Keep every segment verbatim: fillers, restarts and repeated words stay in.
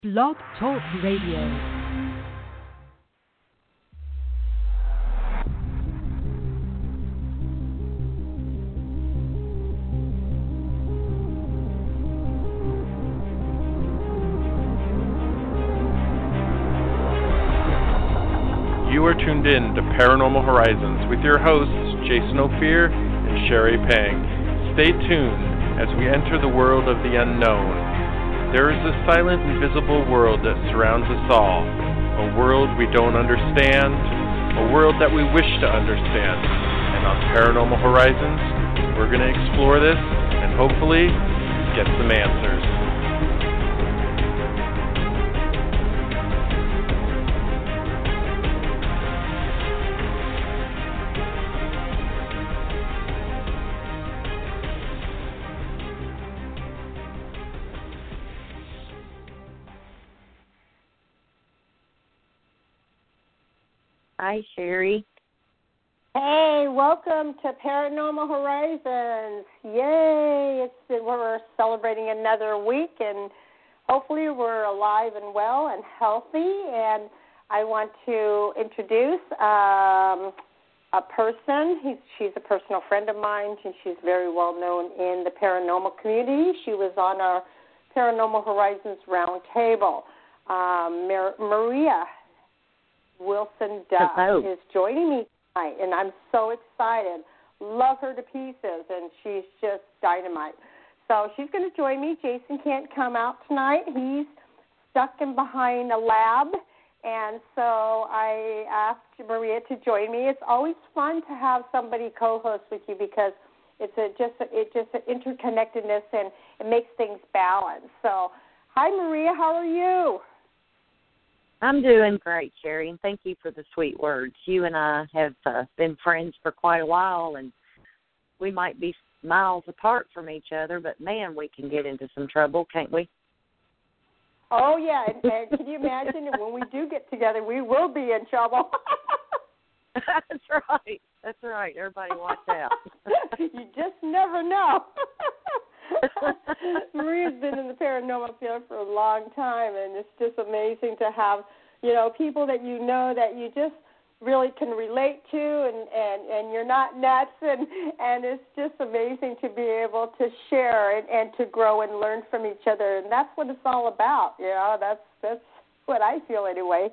Blog Talk Radio. You are tuned in to Paranormal Horizons with your hosts, Jason Ophir and Sherry Pang. Stay tuned as we enter the world of the unknown. There is a silent, invisible world that surrounds us all. A world we don't understand. A world that we wish to understand. And on Paranormal Horizons, we're going to explore this and hopefully get some answers. Hi, Sherry. Hey, welcome to Paranormal Horizons. Yay! It's we're celebrating another week, and hopefully we're alive and well and healthy. And I want to introduce um, a person. He's, she's a personal friend of mine, and she's very well known in the paranormal community. She was on our Paranormal Horizons Roundtable. Um, Mar- Maria Wilson Duff Hello. is joining me tonight, and I'm so excited. Love her to pieces, and she's just dynamite. So she's going to join me. Jason can't come out tonight. He's stuck in behind a lab, and so I asked Maria to join me. It's always fun to have somebody co-host with you because it's a, just a, it just an interconnectedness, and it makes things balance. So, hi, Maria. How are you? I'm doing great, Sherry, and thank you for the sweet words. You and I have uh, been friends for quite a while, and we might be miles apart from each other, but, man, we can get into some trouble, can't we? Oh, yeah, and, and can you imagine when we do get together, we will be in trouble. That's right. That's right. Everybody watch out. You just never know. Maria's been in the paranormal field for a long time, and it's just amazing to have, you know, people that you know that you just really can relate to, and, and, and you're not nuts, and, and it's just amazing to be able to share and, and to grow and learn from each other, and that's what it's all about, you know, that's, that's what I feel anyway.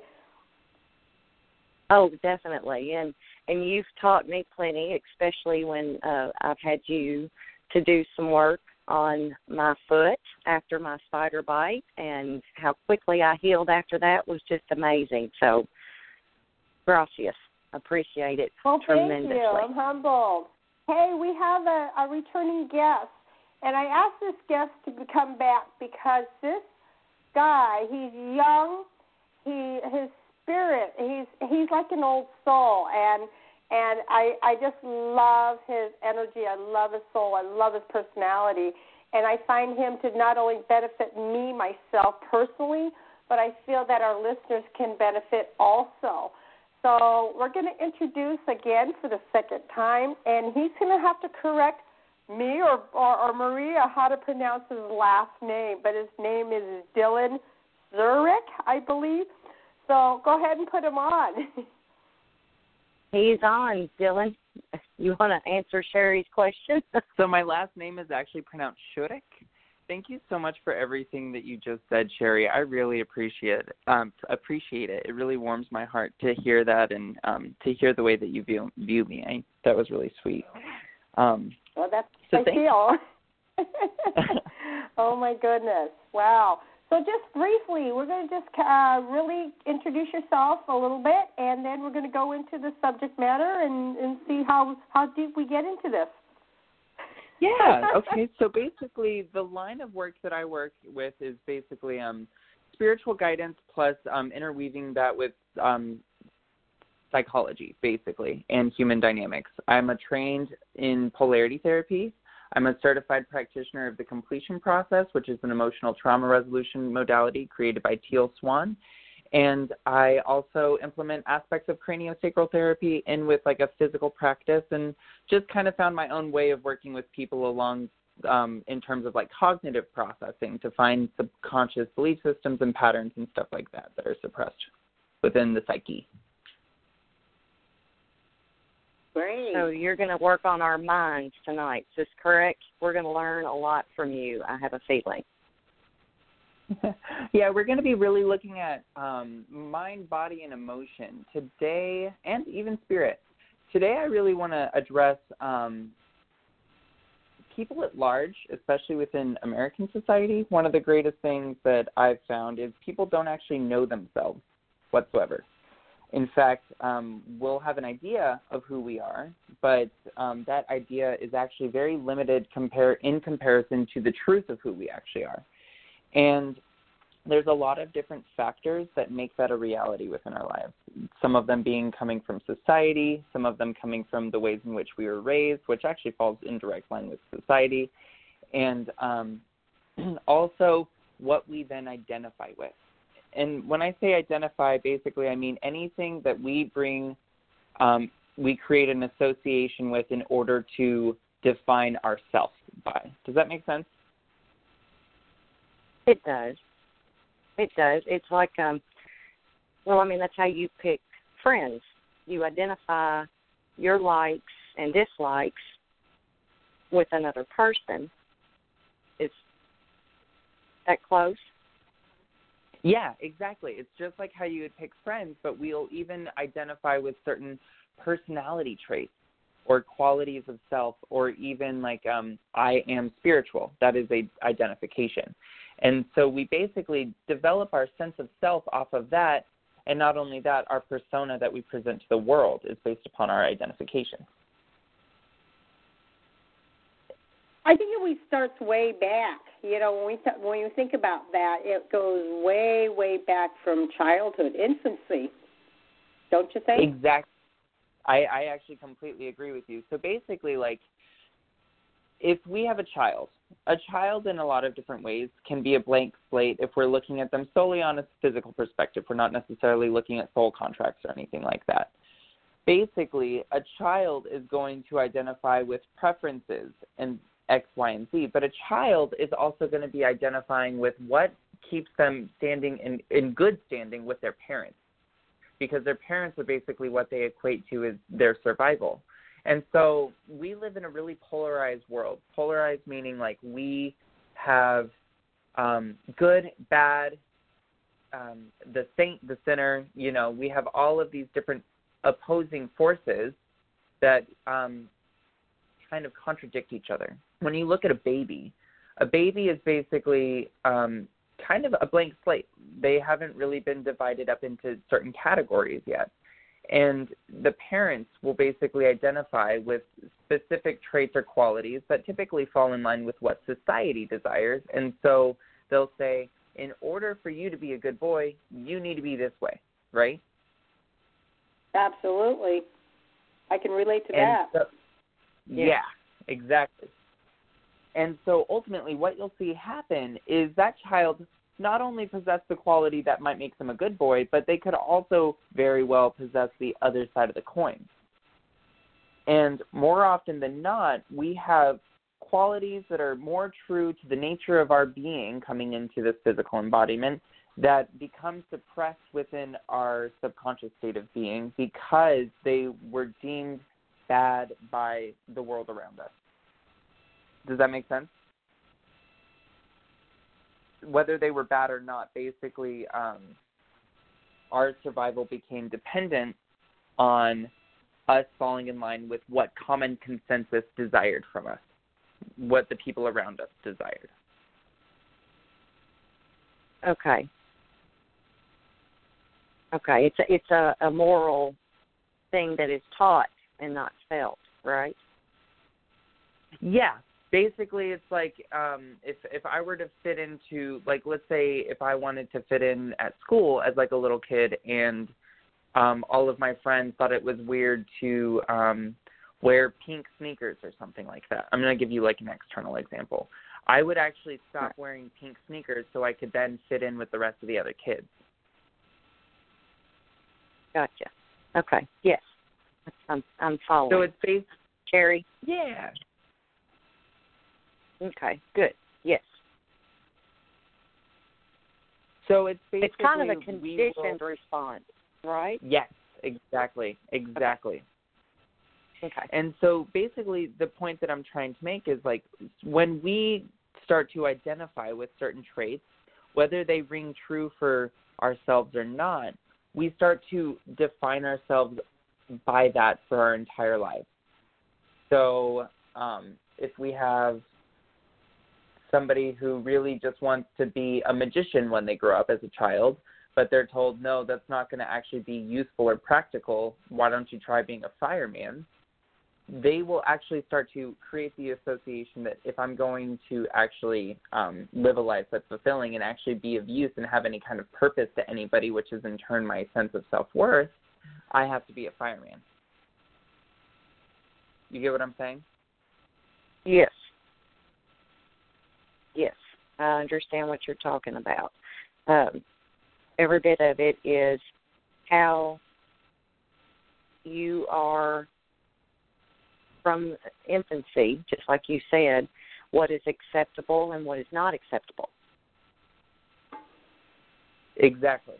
Oh, definitely, and, and you've taught me plenty, especially when uh, I've had you to do some work on my foot after my spider bite, and how quickly I healed after that was just amazing. So, gracias. Appreciate it well, tremendously. Thank you. I'm humbled. Hey, we have a, a returning guest, and I asked this guest to come back because this guy, he's young, he his spirit, he's he's like an old soul, and And I, I just love his energy. I love his soul. I love his personality. And I find him to not only benefit me, myself, personally, but I feel that our listeners can benefit also. So we're going to introduce again for the second time, and he's going to have to correct me or, or, or Maria how to pronounce his last name. But his name is Dylan Zurich, I believe. So go ahead and put him on. He's on, Dylan. You want to answer Sherry's question? So my last name is actually pronounced Shurik. Thank you so much for everything that you just said, Sherry. I really appreciate it. Um, appreciate it. It really warms my heart to hear that, and um, to hear the way that you view, view me. I, that was really sweet. Um, well, that's so what I feel. Oh, my goodness. Wow. So just briefly, we're going to just uh, really introduce yourself a little bit, and then we're going to go into the subject matter and, and see how, how deep we get into this. Yeah, okay. So basically the line of work that I work with is basically um, spiritual guidance plus um, interweaving that with um, psychology, basically, and human dynamics. I'm a trained in polarity therapy. I'm a certified practitioner of the completion process, which is an emotional trauma resolution modality created by Teal Swan. And I also implement aspects of craniosacral therapy in with like a physical practice, and just kind of found my own way of working with people along um, in terms of like cognitive processing to find subconscious belief systems and patterns and stuff like that that are suppressed within the psyche. Great. So you're going to work on our minds tonight. Is this correct? We're going to learn a lot from you, I have a feeling. Yeah, we're going to be really looking at um, mind, body, and emotion today, and even spirit. Today I really want to address um, people at large, especially within American society. One of the greatest things that I've found is people don't actually know themselves whatsoever. In fact, um, we'll have an idea of who we are, but um, that idea is actually very limited compare in comparison to the truth of who we actually are. And there's a lot of different factors that make that a reality within our lives. Some of them being coming from society, some of them coming from the ways in which we were raised, which actually falls in direct line with society, and um, also what we then identify with. And when I say identify, basically I mean anything that we bring, um, we create an association with in order to define ourselves by. Does that make sense? It does. It does. It's like, um, well, I mean, that's how you pick friends. You identify your likes and dislikes with another person. Is that close? Yeah, exactly. It's just like how you would pick friends, but we'll even identify with certain personality traits or qualities of self, or even like um, I am spiritual. That is a identification. And so we basically develop our sense of self off of that, and not only that, our persona that we present to the world is based upon our identification. I think it always starts way back. You know, when we th- when you think about that, it goes way, way back from childhood, infancy. Don't you think? Exactly. I, I actually completely agree with you. So basically, like, if we have a child, a child in a lot of different ways can be a blank slate if we're looking at them solely on a physical perspective. We're not necessarily looking at soul contracts or anything like that. Basically, a child is going to identify with preferences and X, Y, and Z, but a child is also going to be identifying with what keeps them standing in, in good standing with their parents, because their parents are basically what they equate to as their survival. And so we live in a really polarized world. Polarized meaning like we have um, good, bad, um, the saint, the sinner. You know, we have all of these different opposing forces that um, kind of contradict each other. When you look at a baby, a baby is basically um, kind of a blank slate. They haven't really been divided up into certain categories yet. And the parents will basically identify with specific traits or qualities that typically fall in line with what society desires. And so they'll say, in order for you to be a good boy, you need to be this way, right? Absolutely. I can relate to and that. So, yeah. yeah, exactly. And so ultimately what you'll see happen is that child not only possess the quality that might make them a good boy, but they could also very well possess the other side of the coin. And more often than not, we have qualities that are more true to the nature of our being coming into this physical embodiment that become suppressed within our subconscious state of being because they were deemed bad by the world around us. Does that make sense? Whether they were bad or not, basically um, our survival became dependent on us falling in line with what common consensus desired from us, what the people around us desired. Okay. Okay, it's a, it's a, a moral thing that is taught and not felt, right? Yeah. Basically, it's like um, if if I were to fit into, like, let's say if I wanted to fit in at school as like a little kid, and um, all of my friends thought it was weird to um, wear pink sneakers or something like that. I'm going to give you like an external example. I would actually stop wearing pink sneakers so I could then fit in with the rest of the other kids. Gotcha. Okay. Yes. I'm I'm following. So it's based. Cherry. Yeah. Okay, good. Yes. So it's basically It's kind of a conditioned will, response, right? Yes, exactly, exactly. Okay. And so basically the point that I'm trying to make is, like, when we start to identify with certain traits, whether they ring true for ourselves or not, we start to define ourselves by that for our entire life. So um, if we have somebody who really just wants to be a magician when they grow up as a child, but they're told, no, that's not going to actually be useful or practical, why don't you try being a fireman? They will actually start to create the association that if I'm going to actually um, live a life that's fulfilling and actually be of use and have any kind of purpose to anybody, which is in turn my sense of self-worth, I have to be a fireman. You get what I'm saying? Yes. Yes, I understand what you're talking about. Um, every bit of it is how you are from infancy, just like you said, what is acceptable and what is not acceptable. Exactly.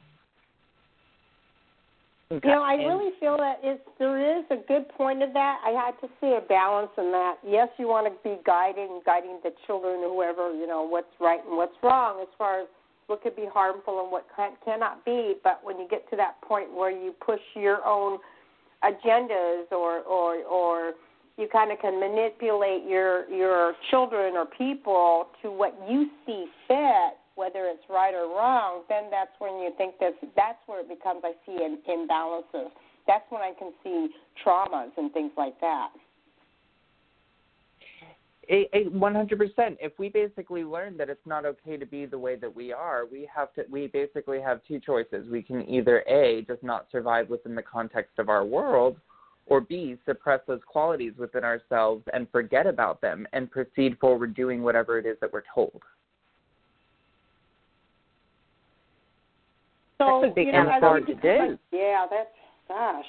You know, I really feel that it's, there is a good point of that. I had to see a balance in that. Yes, you want to be guiding, guiding the children or whoever, you know, what's right and what's wrong as far as what could be harmful and what can, cannot be. But when you get to that point where you push your own agendas or or, or you kind of can manipulate your, your children or people to what you see fit, whether it's right or wrong, then that's when you think that that's where it becomes, I see, in, imbalances. That's when I can see traumas and things like that. one hundred percent. If we basically learn that it's not okay to be the way that we are, we have to. We basically have two choices. We can either A, just not survive within the context of our world, or B, suppress those qualities within ourselves and forget about them and proceed forward doing whatever it is that we're told. So, that would be you know, kind of hard to do. Yeah, that's, gosh.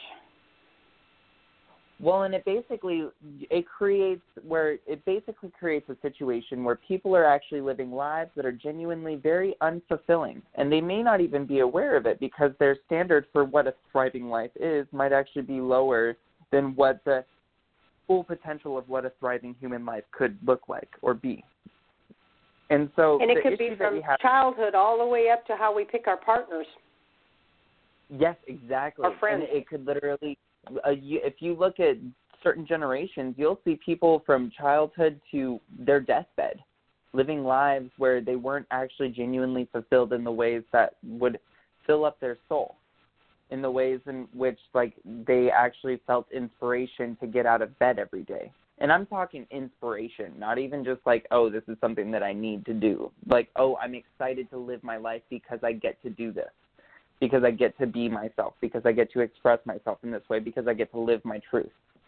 Well, and it basically, it creates where, it basically creates a situation where people are actually living lives that are genuinely very unfulfilling. And they may not even be aware of it because their standard for what a thriving life is might actually be lower than what the full potential of what a thriving human life could look like or be. And so, and it the could be issue from that we have, childhood all the way up to how we pick our partners. Yes, exactly. Our friends. And it could literally, uh, you, if you look at certain generations, you'll see people from childhood to their deathbed living lives where they weren't actually genuinely fulfilled in the ways that would fill up their soul, in the ways in which, like, they actually felt inspiration to get out of bed every day. And I'm talking inspiration, not even just like, oh, this is something that I need to do. Like, oh, I'm excited to live my life because I get to do this, because I get to be myself, because I get to express myself in this way, because I get to live my truth.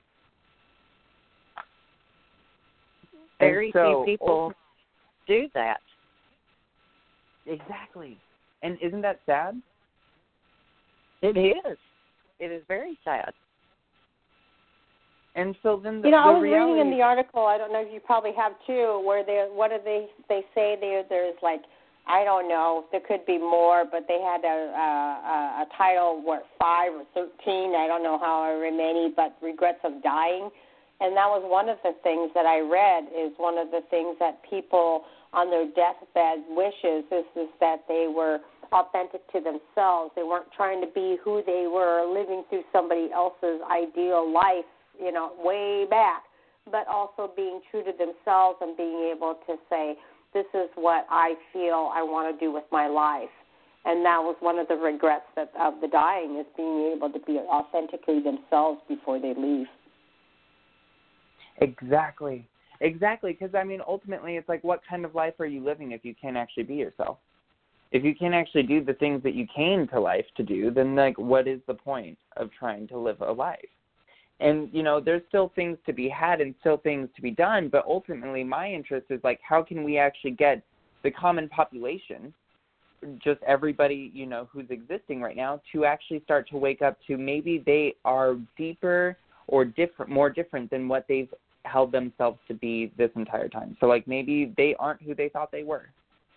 Very so, few people do that. Exactly. And isn't that sad? It is. It is very sad. And so then the, you know, the I was reality... reading in the article, I don't know if you probably have too, where they, what do they, they say there, there's like, I don't know, there could be more, but they had a, a, a title, what, five or thirteen, I don't know however many, but regrets of dying. And that was one of the things that I read, is one of the things that people on their deathbed wishes is, is that they were authentic to themselves. They weren't trying to be who they were, living through somebody else's ideal life, you know, way back, but also being true to themselves and being able to say, this is what I feel I want to do with my life. And that was one of the regrets that, of the dying, is being able to be authentically themselves before they leave. Exactly. Exactly, because, I mean, ultimately it's like, what kind of life are you living if you can't actually be yourself? If you can't actually do the things that you came to life to do, then, like, what is the point of trying to live a life? And, you know, there's still things to be had and still things to be done, but ultimately my interest is, like, how can we actually get the common population, just everybody, you know, who's existing right now, to actually start to wake up to maybe they are deeper or different, more different than what they've held themselves to be this entire time. So, like, maybe they aren't who they thought they were.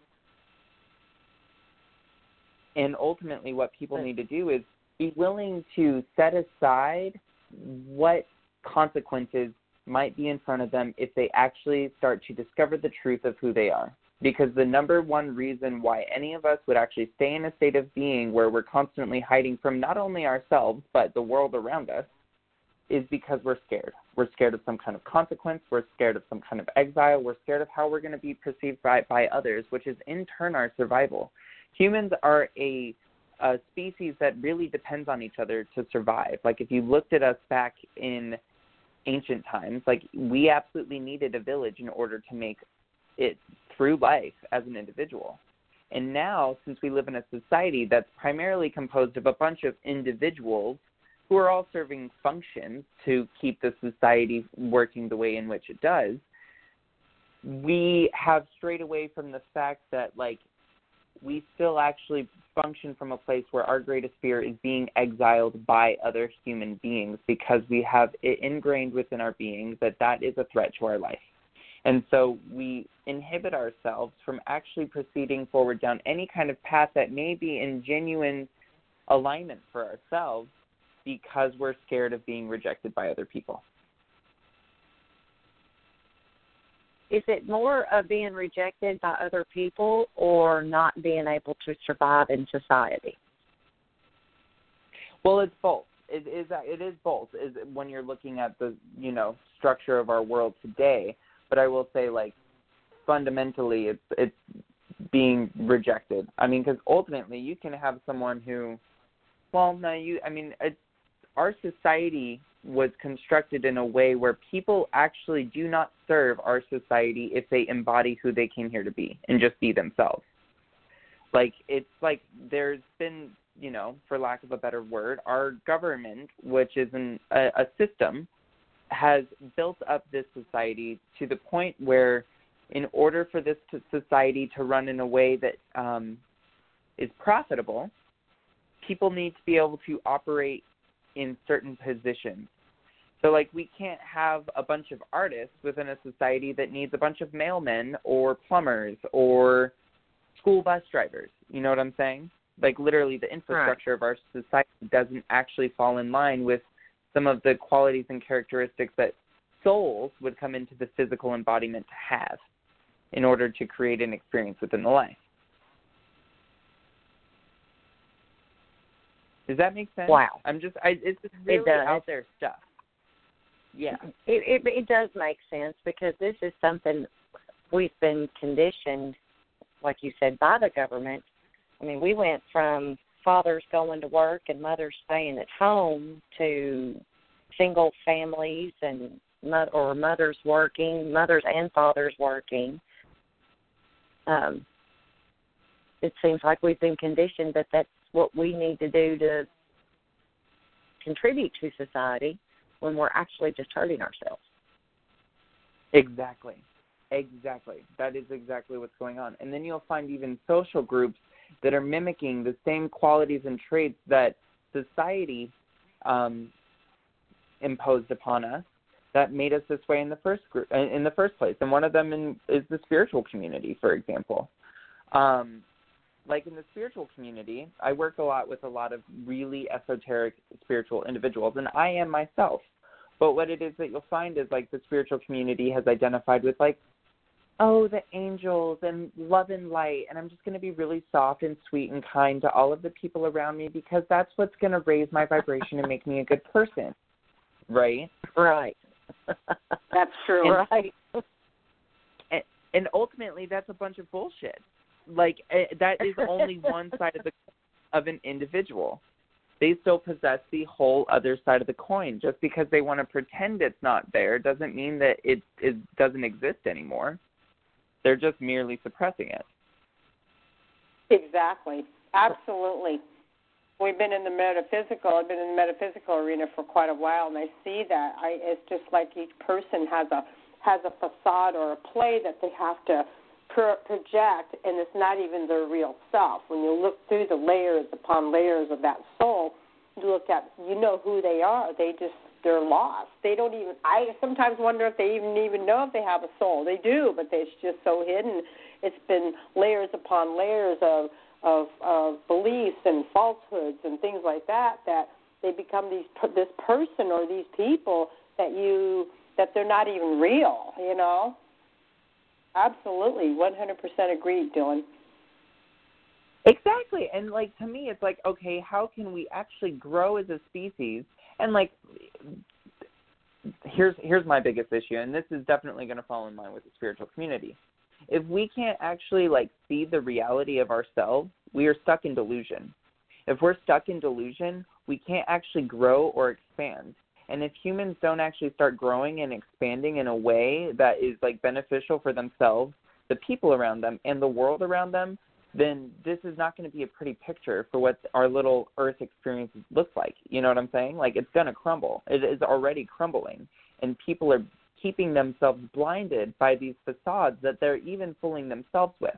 And ultimately what people need to do is be willing to set aside what consequences might be in front of them if they actually start to discover the truth of who they are. Because the number one reason why any of us would actually stay in a state of being where we're constantly hiding from not only ourselves but the world around us is because we're scared. We're scared of some kind of consequence. We're scared of some kind of exile. We're scared of how we're going to be perceived by, by others, which is in turn our survival. Humans are a, a species that really depends on each other to survive. Like, if you looked at us back in ancient times, like, we absolutely needed a village in order to make it through life as an individual. And now, since we live in a society that's primarily composed of a bunch of individuals who are all serving functions to keep the society working the way in which it does, we have strayed away from the fact that, like, we still actually function from a place where our greatest fear is being exiled by other human beings, because we have it ingrained within our beings that that is a threat to our life. And so we inhibit ourselves from actually proceeding forward down any kind of path that may be in genuine alignment for ourselves, because we're scared of being rejected by other people. Is it more of being rejected by other people or not being able to survive in society? Well, it's both. It is. It is both. Is when you're looking at the you know structure of our world today. But I will say, like, fundamentally, it's it's being rejected. I mean, because ultimately, you can have someone who, well, no, you. I mean, it's, our society was constructed in a way where people actually do not serve our society if they embody who they came here to be and just be themselves. Like, it's like there's been, you know, for lack of a better word, our government, which is an, a, a system, has built up this society to the point where in order for this to society to run in a way that um, is profitable, people need to be able to operate in certain positions. So, like, we can't have a bunch of artists within a society that needs a bunch of mailmen or plumbers or school bus drivers. You know what I'm saying? Like, literally, the infrastructure right. of our society doesn't actually fall in line with some of the qualities and characteristics that souls would come into the physical embodiment to have in order to create an experience within the life. Does that make sense? Wow. I'm just, I, it's just really it does. out there stuff. Yeah. It, it it does make sense, because this is something we've been conditioned, like you said, by the government. I mean, we went from fathers going to work and mothers staying at home to single families and or mothers working, mothers and fathers working. Um, it seems like we've been conditioned that that's what we need to do to contribute to society, when we're actually just hurting ourselves. Exactly. Exactly. That is exactly what's going on. And then you'll find even social groups that are mimicking the same qualities and traits that society um, imposed upon us that made us this way in the first group, in the first place. And one of them in, is the spiritual community, for example. Um, like in the spiritual community, I work a lot with a lot of really esoteric spiritual individuals, and I am myself. But what it is that you'll find is, like, the spiritual community has identified with, like, oh, the angels and love and light, and I'm just going to be really soft and sweet and kind to all of the people around me, because that's what's going to raise my vibration and make me a good person, right? Right. That's true. And, right. And, and ultimately, that's a bunch of bullshit. Like, that is only one side of the of an individual. They still possess the whole other side of the coin. Just because they want to pretend it's not there doesn't mean that it, it doesn't exist anymore. They're just merely suppressing it. Exactly. Absolutely. We've been in the metaphysical. I've been in the metaphysical arena for quite a while, and I see that. I, it's just like each person has a has a facade or a play that they have to pro- project, and it's not even their real self. When you look through the layers upon layers of that soul, you look at, you know who they are. They just they're lost. They don't even. I sometimes wonder if they even even know if they have a soul. They do, but it's just so hidden. It's been layers upon layers of of, of beliefs and falsehoods and things like that that they become these this person or these people that you that they're not even real. You know. Absolutely, one hundred percent agreed, Dylan. Exactly. And, like, to me, it's like, okay, how can we actually grow as a species? And, like, here's here's my biggest issue, and this is definitely going to fall in line with the spiritual community. If we can't actually, like, see the reality of ourselves, we are stuck in delusion. If we're stuck in delusion, we can't actually grow or expand. And if humans don't actually start growing and expanding in a way that is, like, beneficial for themselves, the people around them, and the world around them, then this is not going to be a pretty picture for what our little Earth experience looks like. You know what I'm saying? Like, it's going to crumble. It is already crumbling. And people are keeping themselves blinded by these facades that they're even fooling themselves with.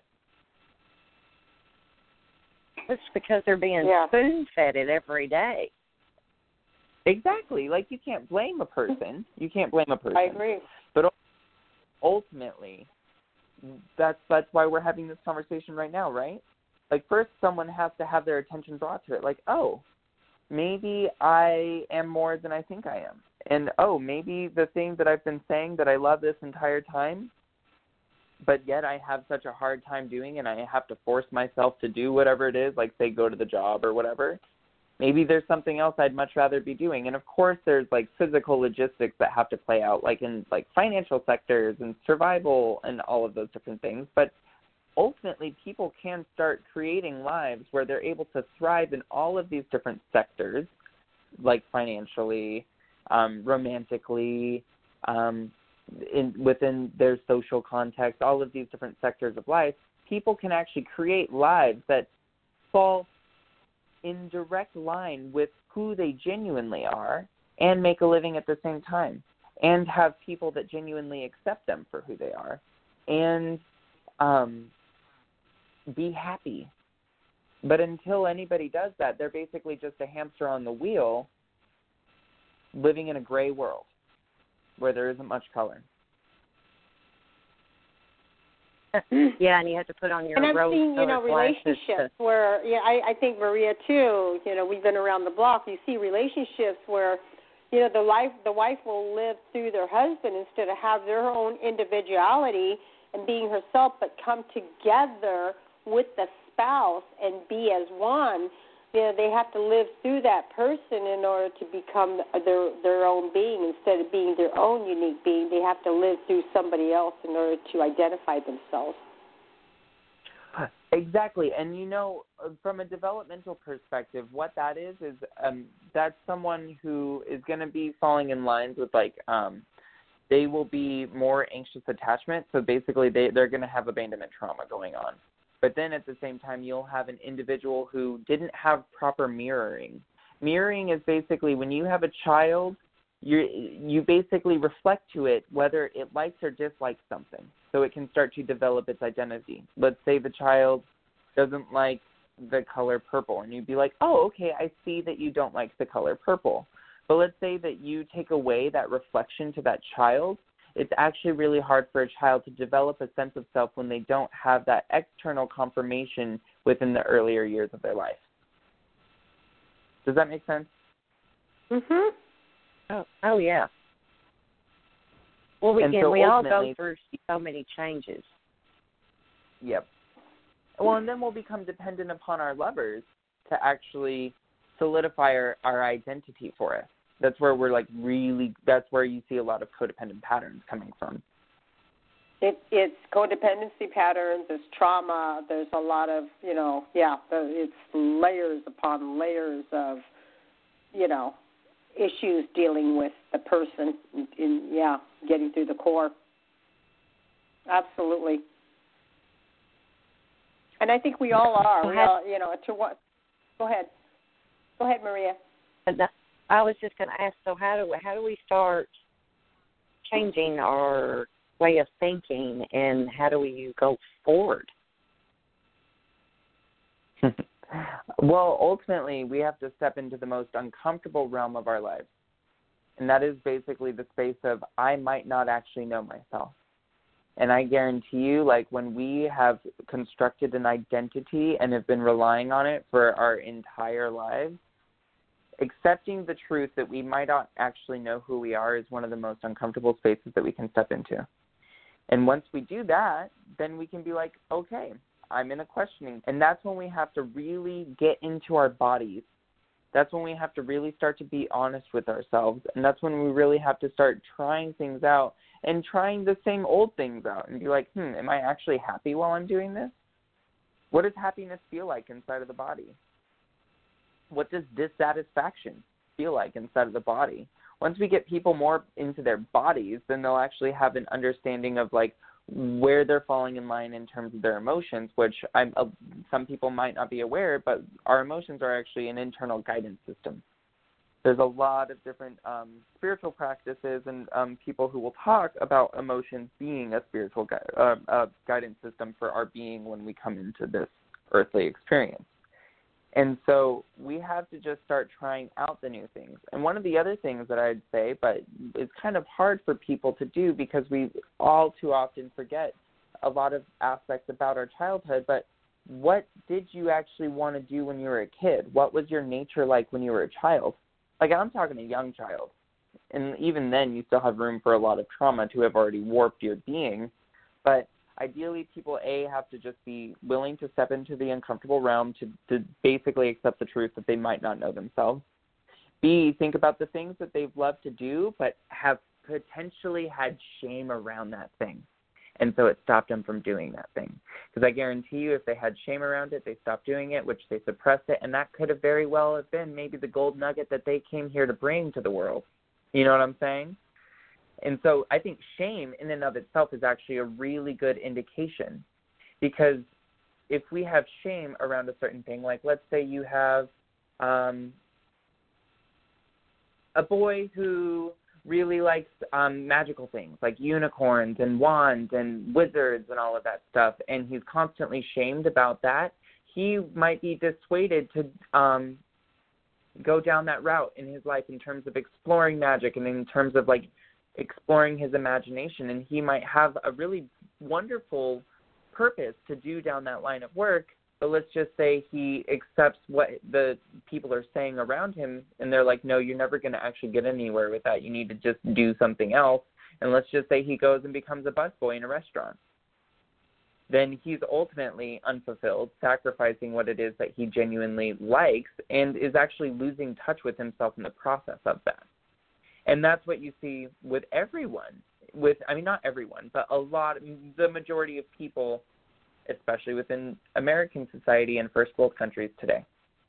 It's because they're being yeah. spoon-fed it every day. Exactly. Like, you can't blame a person. You can't blame a person. I agree. But ultimately, that's that's why we're having this conversation right now, right? Like, first someone has to have their attention brought to it. Like, oh, maybe I am more than I think I am. And, oh, maybe the thing that I've been saying that I love this entire time, but yet I have such a hard time doing, and I have to force myself to do whatever it is, like, say, go to the job or whatever. Maybe there's something else I'd much rather be doing. And, of course, there's, like, physical logistics that have to play out, like in, like, financial sectors and survival and all of those different things. But ultimately, people can start creating lives where they're able to thrive in all of these different sectors, like financially, um, romantically, um, in, within their social context, all of these different sectors of life. People can actually create lives that fall in direct line with who they genuinely are and make a living at the same time and have people that genuinely accept them for who they are and um, be happy. But until anybody does that, they're basically just a hamster on the wheel living in a gray world where there isn't much color. Yeah, and you have to put on your and I've rose seen, you know, relationships to... where, yeah, I, I think Maria too. You know, we've been around the block. You see relationships where, you know, the life, the wife will live through their husband instead of have their own individuality and being herself, but come together with the spouse and be as one. You know, they have to live through that person in order to become their their own being instead of being their own unique being. They have to live through somebody else in order to identify themselves. Exactly. And, you know, from a developmental perspective, what that is is um, that's someone who is going to be falling in lines with, like, um, they will be more anxious attachment. So basically they, they're going to have abandonment trauma going on. But then at the same time, you'll have an individual who didn't have proper mirroring. Mirroring is basically when you have a child, you you basically reflect to it whether it likes or dislikes something, so it can start to develop its identity. Let's say the child doesn't like the color purple, and you'd be like, oh, okay, I see that you don't like the color purple. But let's say that you take away that reflection to that child. It's actually really hard for a child to develop a sense of self when they don't have that external confirmation within the earlier years of their life. Does that make sense? Mhm. Oh, oh yeah. Well, we and can, so we all go through so many changes. Yep. Well, and then we'll become dependent upon our lovers to actually solidify our, our identity for us. That's where we're like really, that's where you see a lot of codependent patterns coming from. It, it's codependency patterns, there's trauma, there's a lot of, you know, yeah, it's layers upon layers of, you know, issues dealing with the person in, in yeah, getting through the core. Absolutely. And I think we all are. We all, you know, to what? Go ahead. Go ahead, Maria. I was just going to ask, so how do we, how do we start changing our way of thinking, and how do we go forward? Well, ultimately, we have to step into the most uncomfortable realm of our lives. And that is basically the space of I might not actually know myself. And I guarantee you, like when we have constructed an identity and have been relying on it for our entire lives, accepting the truth that we might not actually know who we are is one of the most uncomfortable spaces that we can step into. And once we do that, then we can be like, okay, I'm in a questioning. And that's when we have to really get into our bodies. That's when we have to really start to be honest with ourselves. And that's when we really have to start trying things out and trying the same old things out and be like, hmm, am I actually happy while I'm doing this? What does happiness feel like inside of the body? What does dissatisfaction feel like inside of the body? Once we get people more into their bodies, then they'll actually have an understanding of like where they're falling in line in terms of their emotions, which I'm, uh, some people might not be aware, but our emotions are actually an internal guidance system. There's a lot of different um, spiritual practices and um, people who will talk about emotions being a spiritual gui- uh, uh, guidance system for our being when we come into this earthly experience. And so we have to just start trying out the new things. And one of the other things that I'd say, but it's kind of hard for people to do because we all too often forget a lot of aspects about our childhood, but what did you actually want to do when you were a kid? What was your nature like when you were a child? Like, I'm talking a young child. And even then, you still have room for a lot of trauma to have already warped your being. But ideally, people, A, have to just be willing to step into the uncomfortable realm to, to basically accept the truth that they might not know themselves. B, think about the things that they've loved to do but have potentially had shame around that thing. And so it stopped them from doing that thing. Because I guarantee you if they had shame around it, they stopped doing it, which they suppressed it, and that could have very well have been maybe the gold nugget that they came here to bring to the world. You know what I'm saying? And so I think shame in and of itself is actually a really good indication, because if we have shame around a certain thing, like let's say you have um, a boy who really likes um, magical things like unicorns and wands and wizards and all of that stuff, and he's constantly shamed about that, he might be dissuaded to um, go down that route in his life in terms of exploring magic and in terms of like exploring his imagination, and he might have a really wonderful purpose to do down that line of work, but let's just say he accepts what the people are saying around him, and they're like, no, you're never going to actually get anywhere with that. You need to just do something else. And let's just say he goes and becomes a busboy in a restaurant. Then he's ultimately unfulfilled, sacrificing what it is that he genuinely likes, and is actually losing touch with himself in the process of that. And that's what you see with everyone. With, I mean, not everyone, but a lot, the majority of people, especially within American society and first world countries today.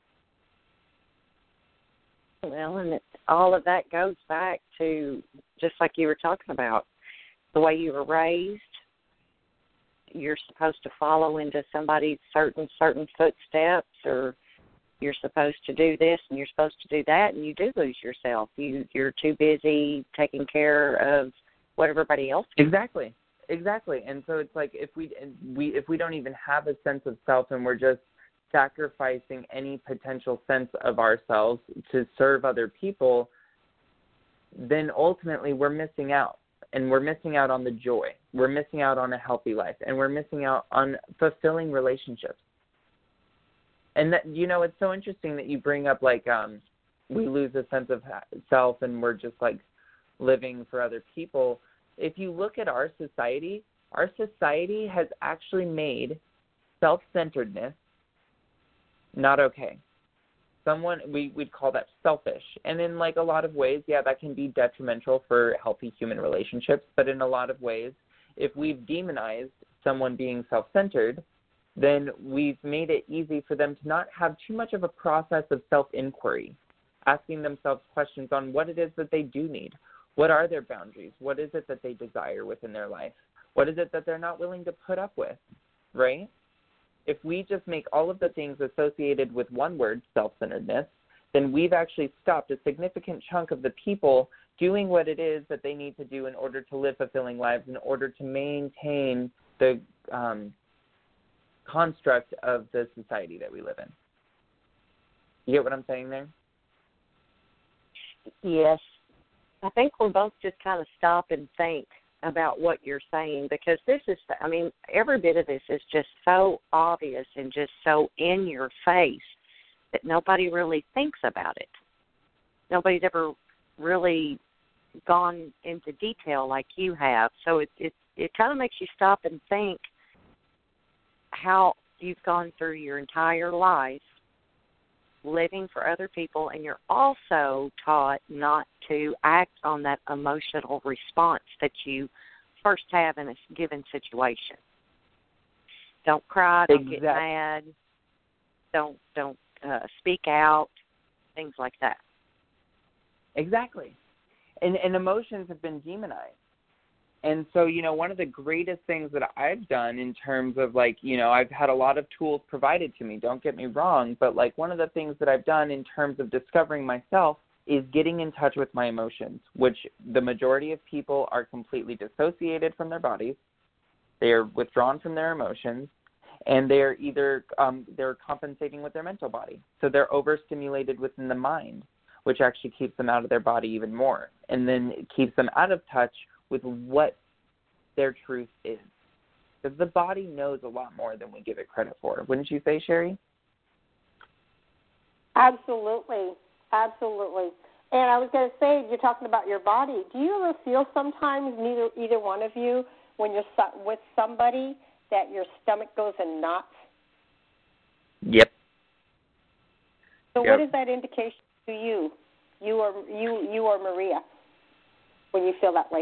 Well, and it, all of that goes back to, just like you were talking about, the way you were raised. You're supposed to follow into somebody's certain certain footsteps, or you're supposed to do this and you're supposed to do that, and you do lose yourself. You, you're too busy taking care of what everybody else does. Exactly. Exactly. And so it's like if we we if we don't even have a sense of self and we're just sacrificing any potential sense of ourselves to serve other people, then ultimately we're missing out. And we're missing out on the joy. We're missing out on a healthy life. And we're missing out on fulfilling relationships. And, that, you know, it's so interesting that you bring up, like, um, we lose a sense of self and we're just, like, living for other people. If you look at our society, our society has actually made self-centeredness not okay. Someone, we, we'd call that selfish. And in, like, a lot of ways, yeah, that can be detrimental for healthy human relationships. But in a lot of ways, if we've demonized someone being self-centered, then we've made it easy for them to not have too much of a process of self-inquiry, asking themselves questions on what it is that they do need. What are their boundaries? What is it that they desire within their life? What is it that they're not willing to put up with, right? If we just make all of the things associated with one word, self-centeredness, then we've actually stopped a significant chunk of the people doing what it is that they need to do in order to live fulfilling lives, in order to maintain the um, construct of the society that we live in. You get what I'm saying there? Yes. I think we'll both just kind of stop and think about what you're saying, because this is, I mean, every bit of this is just so obvious and just so in your face that nobody really thinks about it. Nobody's ever really gone into detail like you have. So it it, it kind of makes you stop and think how you've gone through your entire life living for other people, and you're also taught not to act on that emotional response that you first have in a given situation. Don't cry, don't exactly. get mad, don't don't uh, speak out, things like that. Exactly. And, and emotions have been demonized. And so, you know, one of the greatest things that I've done in terms of, like, you know, I've had a lot of tools provided to me, don't get me wrong, but, like, one of the things that I've done in terms of discovering myself is getting in touch with my emotions, which the majority of people are completely dissociated from their bodies. They are withdrawn from their emotions, and they're either um, they're compensating with their mental body. So they're overstimulated within the mind, which actually keeps them out of their body even more, and then it keeps them out of touch with what their truth is. Because the body knows a lot more than we give it credit for. Wouldn't you say, Sherry? Absolutely. Absolutely. And I was going to say, you're talking about your body. Do you ever feel sometimes, neither either one of you, when you're with somebody, that your stomach goes in knots? Yep. So yep. what is that indication to you, you or you, you or Maria, when you feel that way?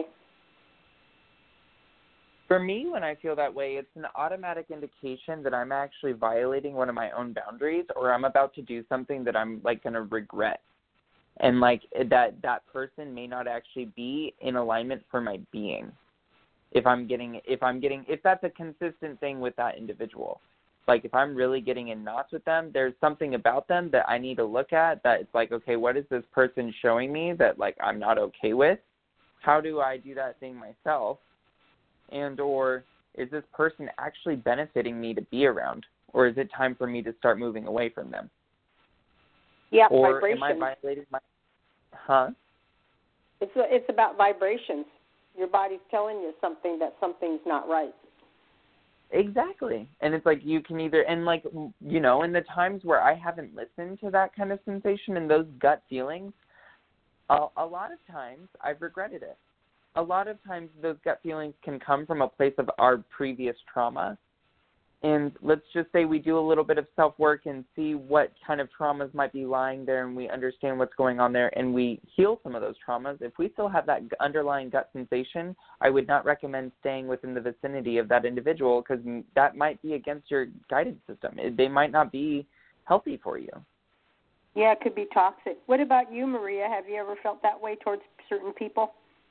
For me, when I feel that way, it's an automatic indication that I'm actually violating one of my own boundaries, or I'm about to do something that I'm, like, going to regret. And, like, that that person may not actually be in alignment for my being. If I'm getting, if I'm getting, if that's a consistent thing with that individual. Like, if I'm really getting in knots with them, there's something about them that I need to look at that it's like, okay, what is this person showing me that, like, I'm not okay with? How do I do that thing myself? And or is this person actually benefiting me to be around? Or is it time for me to start moving away from them? Yeah, or vibration. am I violating my... Huh? It's, a, it's about vibrations. Your body's telling you something, that something's not right. Exactly. And it's like you can either... And, like, you know, in the times where I haven't listened to that kind of sensation and those gut feelings, a, a lot of times I've regretted it. A lot of times those gut feelings can come from a place of our previous trauma. And let's just say we do a little bit of self-work and see what kind of traumas might be lying there, and we understand what's going on there, and we heal some of those traumas. If we still have that underlying gut sensation, I would not recommend staying within the vicinity of that individual, because that might be against your guidance system. They might not be healthy for you. Yeah, it could be toxic. What about you, Maria? Have you ever felt that way towards certain people?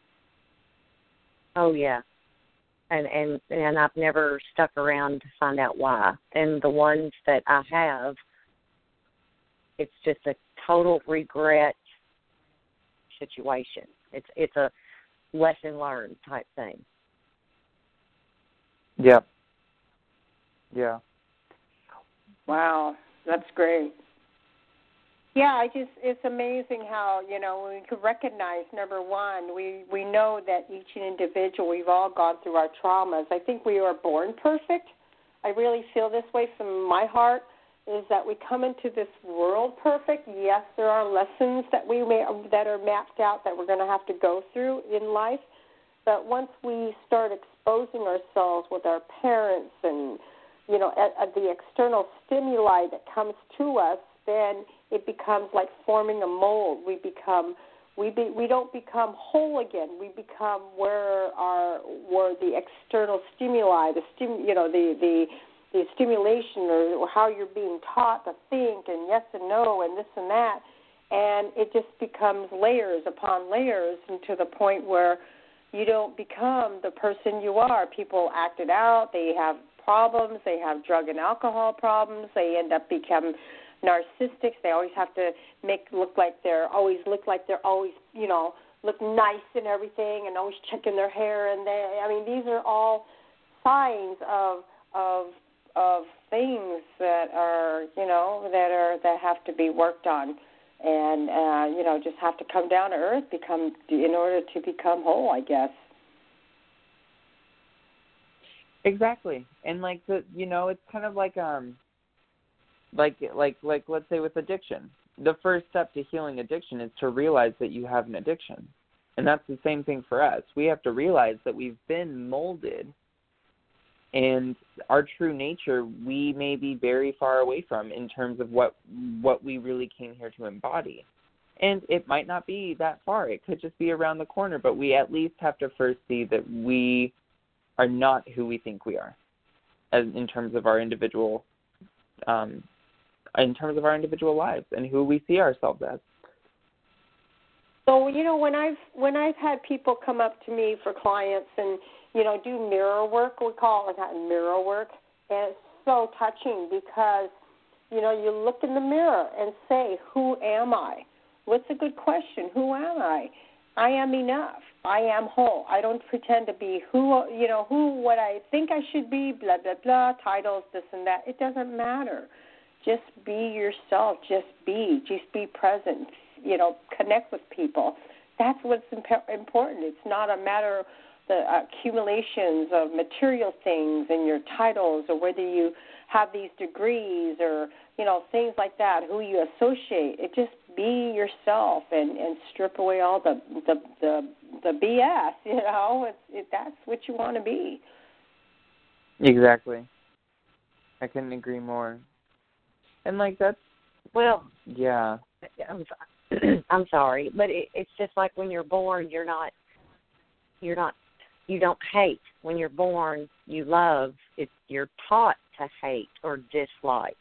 Oh, yeah. And, and and I've never stuck around to find out why. And the ones that I have, it's just a total regret situation. It's it's a lesson learned type thing. Yeah. Yeah. Wow, that's great. Yeah, I just, it's amazing how, you know, we can recognize, number one, we, we know that each individual, we've all gone through our traumas. I think we are born perfect. I really feel this way from my heart, is that we come into this world perfect. Yes, there are lessons that we may, that are mapped out that we're going to have to go through in life. But once we start exposing ourselves with our parents and, you know, at, at the external stimuli that comes to us, then it becomes like forming a mold. We become, we be, we don't become whole again. We become where our, where the external stimuli, the stim, you know, the the the stimulation or how you're being taught to think and yes and no and this and that, and it just becomes layers upon layers, and to the point where you don't become the person you are. People act it out. They have problems. They have drug and alcohol problems. They end up becoming narcissists. They always have to make look like they're always look like they're always, you know, look nice and everything, and always checking their hair. And they, I mean, these are all signs of of of things that are, you know, that are that have to be worked on. and uh, you know, just have to come down to earth, become in order to become whole, I guess. Exactly, and like the, you know, it's kind of like um, like like like let's say with addiction, the first step to healing addiction is to realize that you have an addiction, and that's the same thing for us. We have to realize that we've been molded, and our true nature we may be very far away from in terms of what what we really came here to embody, and it might not be that far. It could just be around the corner, but we at least have to first see that we are not who we think we are, as in terms of our individual, um, in terms of our individual lives and who we see ourselves as. So you know, when I've when I've had people come up to me for clients and you know do mirror work, we call it that mirror work, and it's so touching because you know you look in the mirror and say, "Who am I?" What's a good question? Who am I? I am enough. I am whole. I don't pretend to be who, you know, who, what I think I should be, blah, blah, blah, titles, this and that. It doesn't matter. Just be yourself. Just be. Just be present. You know, connect with people. That's what's imp- important. It's not a matter of the accumulations of material things and your titles or whether you have these degrees or, you know, things like that, who you associate. It just be yourself and, and strip away all the the, the, the B S, you know. It's, it, that's what you want to be. Exactly. I couldn't agree more. And, like, that's... Well, yeah. I'm, so- I'm sorry, but it, it's just like when you're born, you're not, you're not, you don't hate. When you're born, you love. It, you're taught to hate or dislike.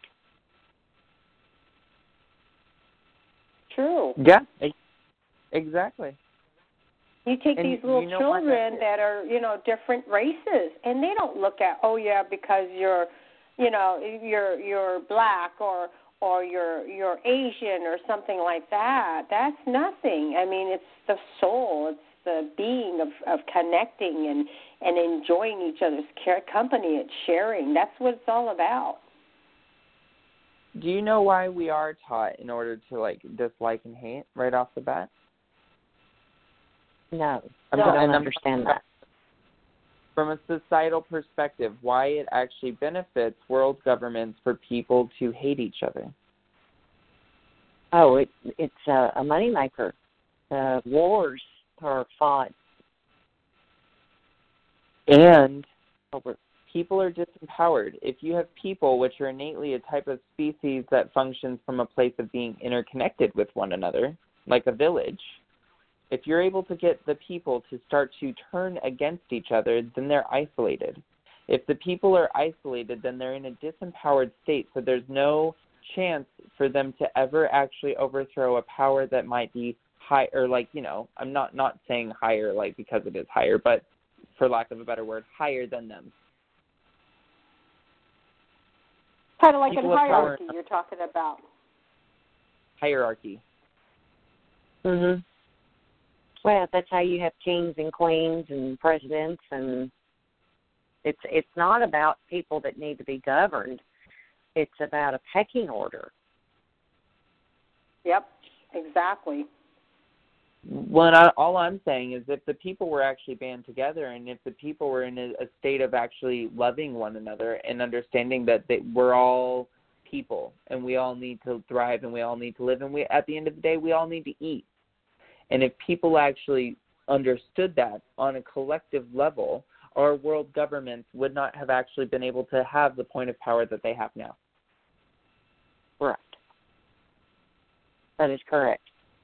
True. Yeah, exactly. You take And these little you know children that are, you know, different races, and they don't look at, oh yeah, because you're, you know, you're you're black or or you're you're Asian or something like that. That's nothing. I mean, it's the soul. It's the being of, of connecting and, and enjoying each other's care, company and sharing. That's what it's all about. Do you know why we are taught in order to, like, dislike and hate right off the bat? No, I'm I t- don't and understand I'm, that. From a societal perspective, why it actually benefits world governments for people to hate each other. Oh, it, it's a, a moneymaker. Uh, wars are fought. And over. People are disempowered. If you have people, which are innately a type of species that functions from a place of being interconnected with one another, like a village, if you're able to get the people to start to turn against each other, then they're isolated. If the people are isolated, then they're in a disempowered state, so there's no chance for them to ever actually overthrow a power that might be high, or like, you know, I'm not, not saying higher like because it is higher, but for lack of a better word, higher than them. Kind of like People in of power- hierarchy you're talking about. Hierarchy. Mhm. Well, that's how you have kings and queens and presidents, and it's it's not about people that need to be governed. It's about a pecking order. Yep, exactly. Well, and I, all I'm saying is if the people were actually band together and if the people were in a, a state of actually loving one another and understanding that they, we're all people and we all need to thrive and we all need to live and we at the end of the day we all need to eat. And if people actually understood that on a collective level, our world governments would not have actually been able to have the point of power that they have now. Right. That is correct.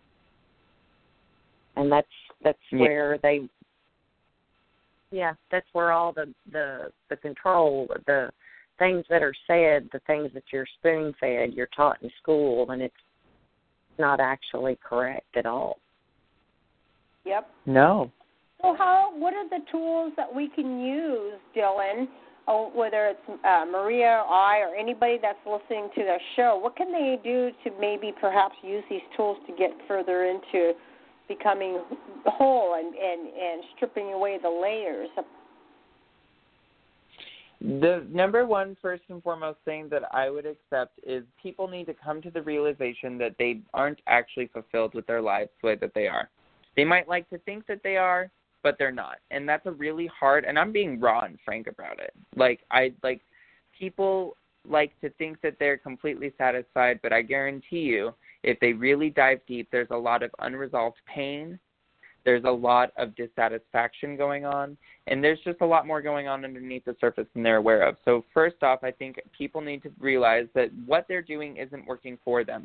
And that's that's Yeah. where they, yeah, that's where all the, the the control, the things that are said, the things that you're spoon fed, you're taught in school, and it's not actually correct at all. Yep. No. So how? What are the tools that we can use, Dylan? Oh, whether it's uh, Maria or I or anybody that's listening to the show, what can they do to maybe perhaps use these tools to get further into becoming whole and, and, and stripping away the layers? The number one, first and foremost thing that I would accept is people need to come to the realization that they aren't actually fulfilled with their lives the way that they are. They might like to think that they are, but they're not. And that's a really hard, and I'm being raw and frank about it. Like, I, like, people like to think that they're completely satisfied, but I guarantee you, if they really dive deep, there's a lot of unresolved pain. There's a lot of dissatisfaction going on, and there's just a lot more going on underneath the surface than they're aware of. So first off, I think people need to realize that what they're doing isn't working for them.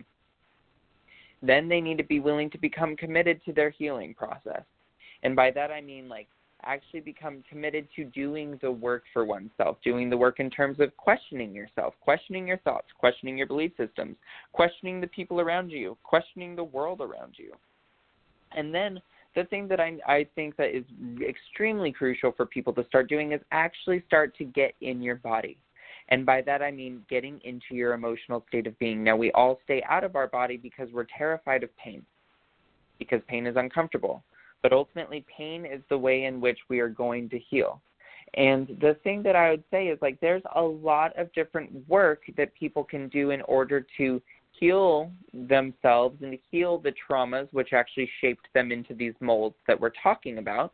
Then they need to be willing to become committed to their healing process. And by that I mean, like, actually become committed to doing the work for oneself, doing the work in terms of questioning yourself, questioning your thoughts, questioning your belief systems, questioning the people around you, questioning the world around you. And then the thing that I, I think that is extremely crucial for people to start doing is actually start to get in your body. And by that I mean getting into your emotional state of being. Now, we all stay out of our body because we're terrified of pain, because pain is uncomfortable. But ultimately, pain is the way in which we are going to heal. And the thing that I would say is, like, there's a lot of different work that people can do in order to heal themselves and to heal the traumas which actually shaped them into these molds that we're talking about.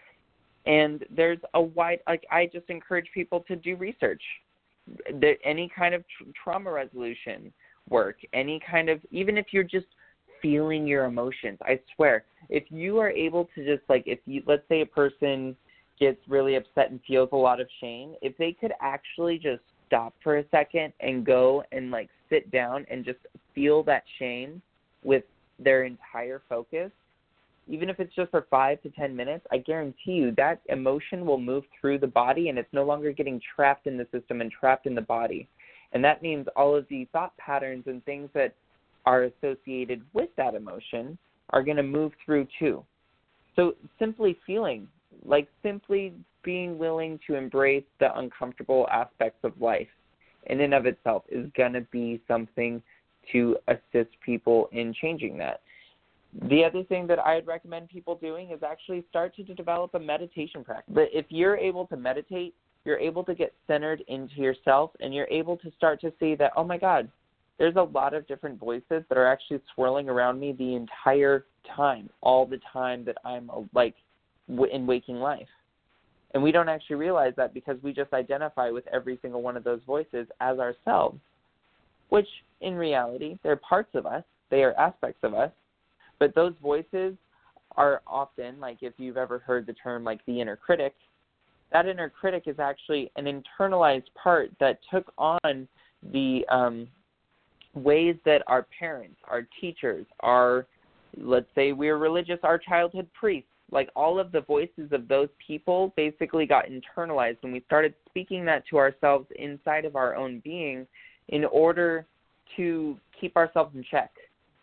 And there's a wide, like, I just encourage people to do research. That any kind of tr- trauma resolution work, any kind of, even if you're just feeling your emotions, I swear, if you are able to just, like, if you, let's say a person gets really upset and feels a lot of shame, if they could actually just stop for a second and go and, like, sit down and just feel that shame with their entire focus, even if it's just for five to ten minutes, I guarantee you that emotion will move through the body and it's no longer getting trapped in the system and trapped in the body. And that means all of the thought patterns and things that are associated with that emotion are going to move through too. So simply feeling, like simply being willing to embrace the uncomfortable aspects of life in and of itself is going to be something to assist people in changing that. The other thing that I'd recommend people doing is actually start to develop a meditation practice. But if you're able to meditate, you're able to get centered into yourself, and you're able to start to see that, oh my God, there's a lot of different voices that are actually swirling around me the entire time, all the time that I'm like in waking life. And we don't actually realize that because we just identify with every single one of those voices as ourselves, which in reality, they're parts of us, they are aspects of us, but those voices are often, like if you've ever heard the term like the inner critic, that inner critic is actually an internalized part that took on the um, ways that our parents, our teachers, our, let's say we're religious, our childhood priests, like all of the voices of those people basically got internalized, and we started speaking that to ourselves inside of our own being in order to keep ourselves in check,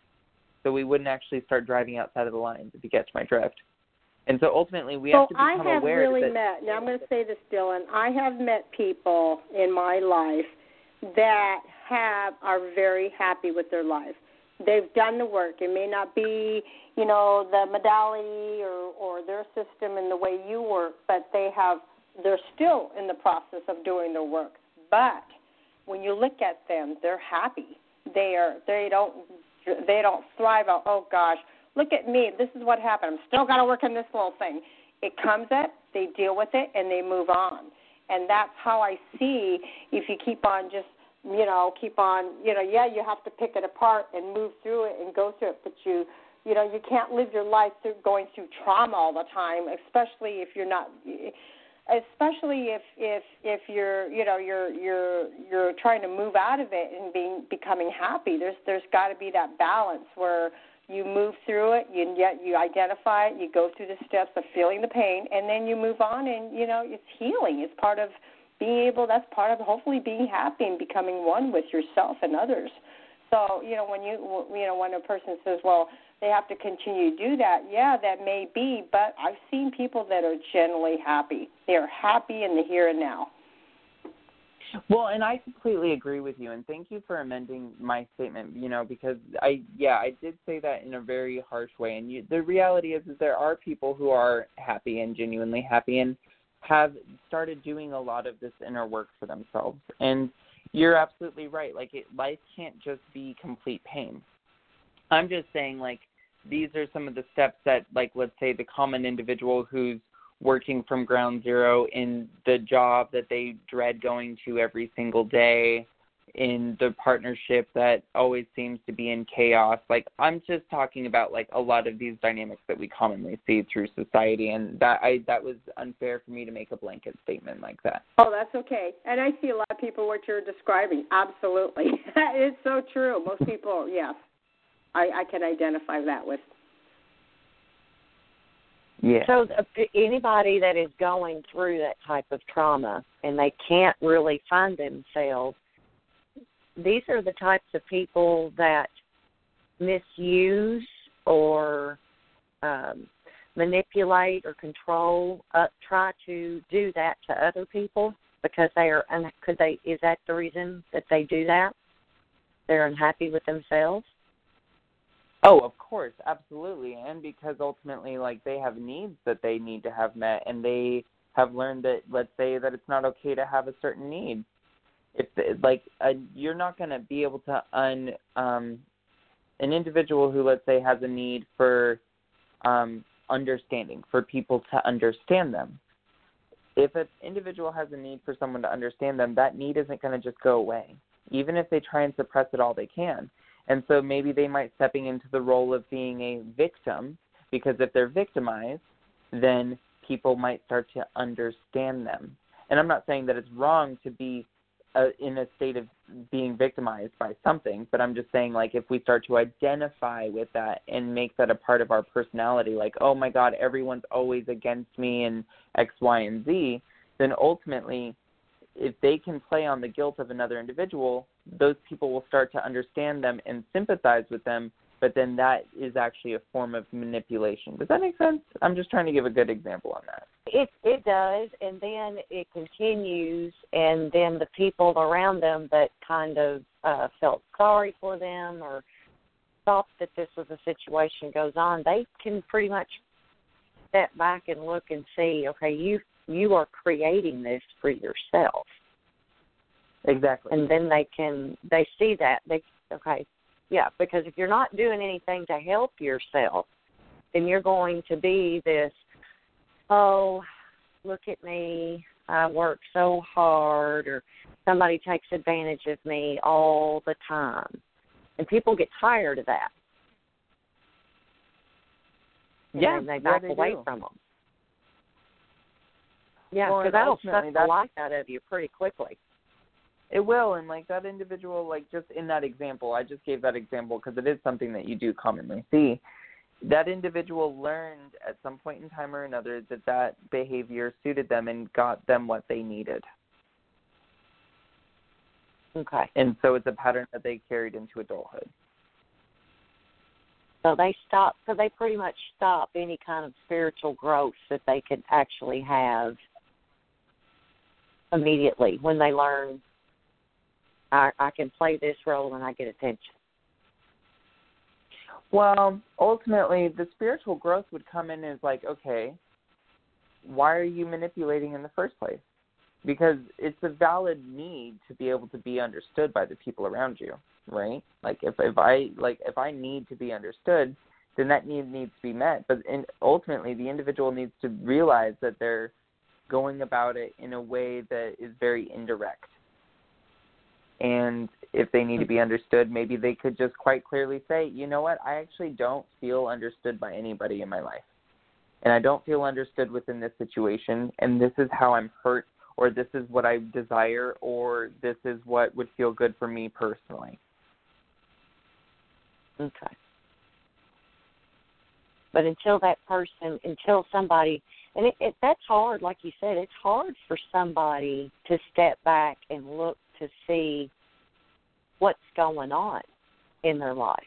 so we wouldn't actually start driving outside of the lines, if you catch my drift. And so ultimately we so have to become I have aware really that... met, now I'm going to say this, Dylan, I have met people in my life that have are very happy with their life. They've done the work. It may not be, you know, the modality or, or their system and the way you work, but they have, they're still in the process of doing their work. But when you look at them, they're happy. They are, they don't, they don't thrive out, oh gosh, look at me, this is what happened. I'm still got to work on this little thing. It comes up, they deal with it, and they move on. And that's how I see if you keep on just, you know, keep on, you know, yeah, you have to pick it apart and move through it and go through it, but you, you know, you can't live your life through going through trauma all the time, especially if you're not, especially if if if you're, you know, you're you're you're trying to move out of it and being becoming happy. There's there's got to be that balance where you move through it, you yet you identify it, you go through the steps of feeling the pain, and then you move on, and you know, it's healing. It's part of being able, that's part of hopefully being happy and becoming one with yourself and others. So, you know, when you, you know, when a person says, well, they have to continue to do that, yeah, that may be, but I've seen people that are generally happy. They are happy in the here and now. Well, and I completely agree with you, and thank you for amending my statement, you know, because I, yeah, I did say that in a very harsh way, and you, the reality is, is there are people who are happy and genuinely happy, and have started doing a lot of this inner work for themselves. And you're absolutely right. Like, it, life can't just be complete pain. I'm just saying, like, these are some of the steps that, like, let's say the common individual who's working from ground zero in the job that they dread going to every single day, in the partnership that always seems to be in chaos. Like, I'm just talking about, like, a lot of these dynamics that we commonly see through society, and that I that was unfair for me to make a blanket statement like that. Oh, that's okay. And I see a lot of people what you're describing. Absolutely. It's so true. Most people, yes, I, I can identify that with. Yeah. So uh, anybody that is going through that type of trauma and they can't really find themselves, these are the types of people that misuse or um, manipulate or control, uh, try to do that to other people because they are. Un- could they? Is that the reason that they do that? They're unhappy with themselves. Oh, of course, absolutely, and because ultimately, like, they have needs that they need to have met, and they have learned that, let's say, that it's not okay to have a certain need. If like uh, you're not going to be able to un um, an individual who, let's say, has a need for um, understanding, for people to understand them. If an individual has a need for someone to understand them, that need isn't going to just go away, even if they try and suppress it all they can. And so maybe they might stepping into the role of being a victim, because if they're victimized, then people might start to understand them. And I'm not saying that it's wrong to be Uh, in a state of being victimized by something, but I'm just saying, like, if we start to identify with that and make that a part of our personality, like, oh my God, everyone's always against me and X, Y, and Z, then ultimately, if they can play on the guilt of another individual, those people will start to understand them and sympathize with them, but then that is actually a form of manipulation. Does that make sense? I'm just trying to give a good example on that. It it does, and then it continues, and then the people around them that kind of uh, felt sorry for them or thought that this was a situation goes on, they can pretty much step back and look and see, okay, you you are creating this for yourself. Exactly. And then they can, they see that, they, okay, yeah, because if you're not doing anything to help yourself, then you're going to be this, oh, look at me, I work so hard, or somebody takes advantage of me all the time. And people get tired of that. And yeah, they back yeah, they away do. from them. Yeah, well, because that'll suck the that's... life out of you pretty quickly. It will, and, like, that individual, like, just in that example, I just gave that example because it is something that you do commonly see. That individual learned at some point in time or another that that behavior suited them and got them what they needed. Okay. And so it's a pattern that they carried into adulthood. So they stop, so they pretty much stop any kind of spiritual growth that they could actually have immediately when they learn, I, I can play this role and I get attention. Well, ultimately, the spiritual growth would come in as like, okay, why are you manipulating in the first place? Because it's a valid need to be able to be understood by the people around you, right? Like if, if I like if I need to be understood, then that need needs to be met. But in, ultimately, the individual needs to realize that they're going about it in a way that is very indirect. And if they need to be understood, maybe they could just quite clearly say, you know what, I actually don't feel understood by anybody in my life. And I don't feel understood within this situation, and this is how I'm hurt, or this is what I desire, or this is what would feel good for me personally. Okay. But until that person, until somebody, and it, it, that's hard, like you said, it's hard for somebody to step back and look to see what's going on in their life.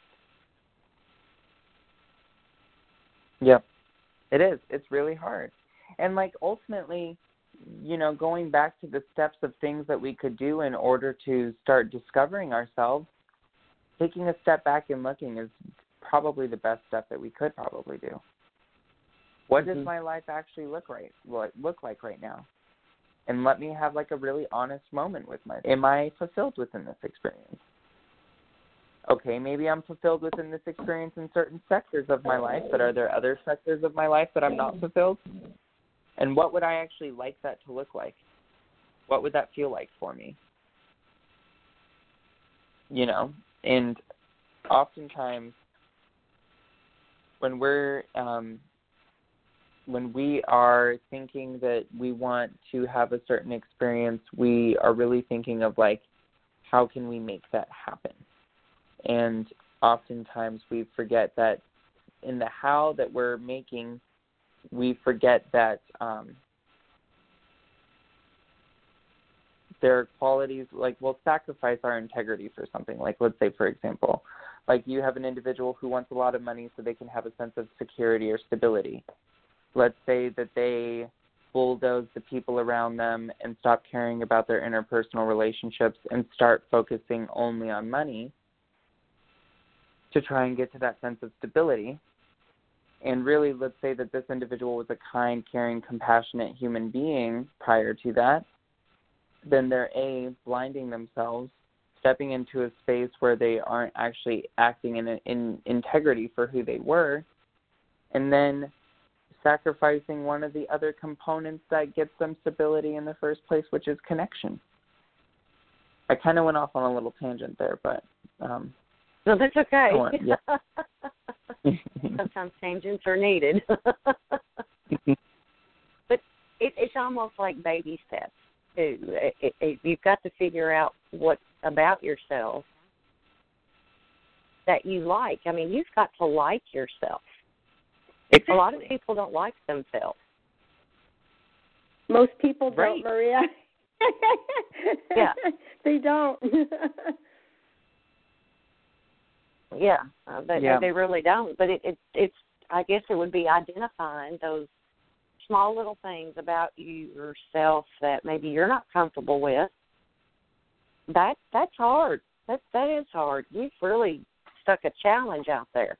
Yep, it is. It's really hard. And, like, ultimately, you know, going back to the steps of things that we could do in order to start discovering ourselves, taking a step back and looking is probably the best step that we could probably do. What mm-hmm. does my life actually look right look like right now? And let me have like a really honest moment with myself. Am I fulfilled within this experience? Okay, maybe I'm fulfilled within this experience in certain sectors of my life, but are there other sectors of my life that I'm not fulfilled? And what would I actually like that to look like? What would that feel like for me? You know, and oftentimes when we're um, when we are thinking that we want to have a certain experience, we are really thinking of like, how can we make that happen? And oftentimes we forget that in the how that we're making, we forget that um, there are qualities, like we'll sacrifice our integrity for something. Like, let's say, for example, like you have an individual who wants a lot of money so they can have a sense of security or stability. Let's say that they bulldoze the people around them and stop caring about their interpersonal relationships and start focusing only on money to try and get to that sense of stability. And really, let's say that this individual was a kind, caring, compassionate human being prior to that, then they're A, blinding themselves, stepping into a space where they aren't actually acting in, in integrity for who they were, and then sacrificing one of the other components that gets them stability in the first place, which is connection. I kind of went off on a little tangent there, but... Um, no, that's okay. Want, yeah. Sometimes tangents are needed. But it, it's almost like baby steps, too. It, it, it, you've got to figure out what about yourself that you like. I mean, you've got to like yourself. Exactly. A lot of people don't like themselves. Most people right. don't, Maria. Yeah. They don't. Yeah, uh, they, yeah, they really don't. But it, it, it's, I guess it would be identifying those small little things about you yourself that maybe you're not comfortable with. That that's hard. That that is hard. You've really stuck a challenge out there.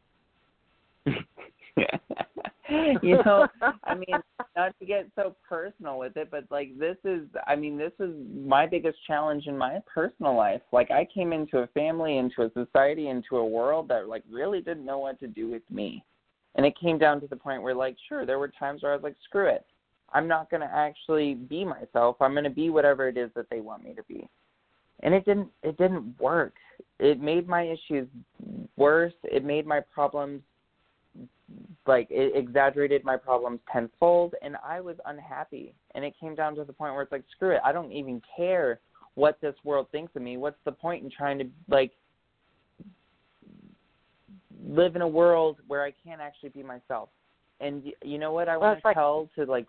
You know, I mean, not to get so personal with it, but like this is, I mean, this is my biggest challenge in my personal life. Like I came into a family, into a society, into a world that like really didn't know what to do with me. And it came down to the point where like, sure, there were times where I was like, screw it. I'm not going to actually be myself. I'm going to be whatever it is that they want me to be. And it didn't, it didn't work. It made my issues worse. It made my problems like it exaggerated my problems tenfold, and I was unhappy. And it came down to the point where it's like, screw it, I don't even care what this world thinks of me. What's the point in trying to like live in a world where I can't actually be myself? And you know what I well, want to like, tell to like,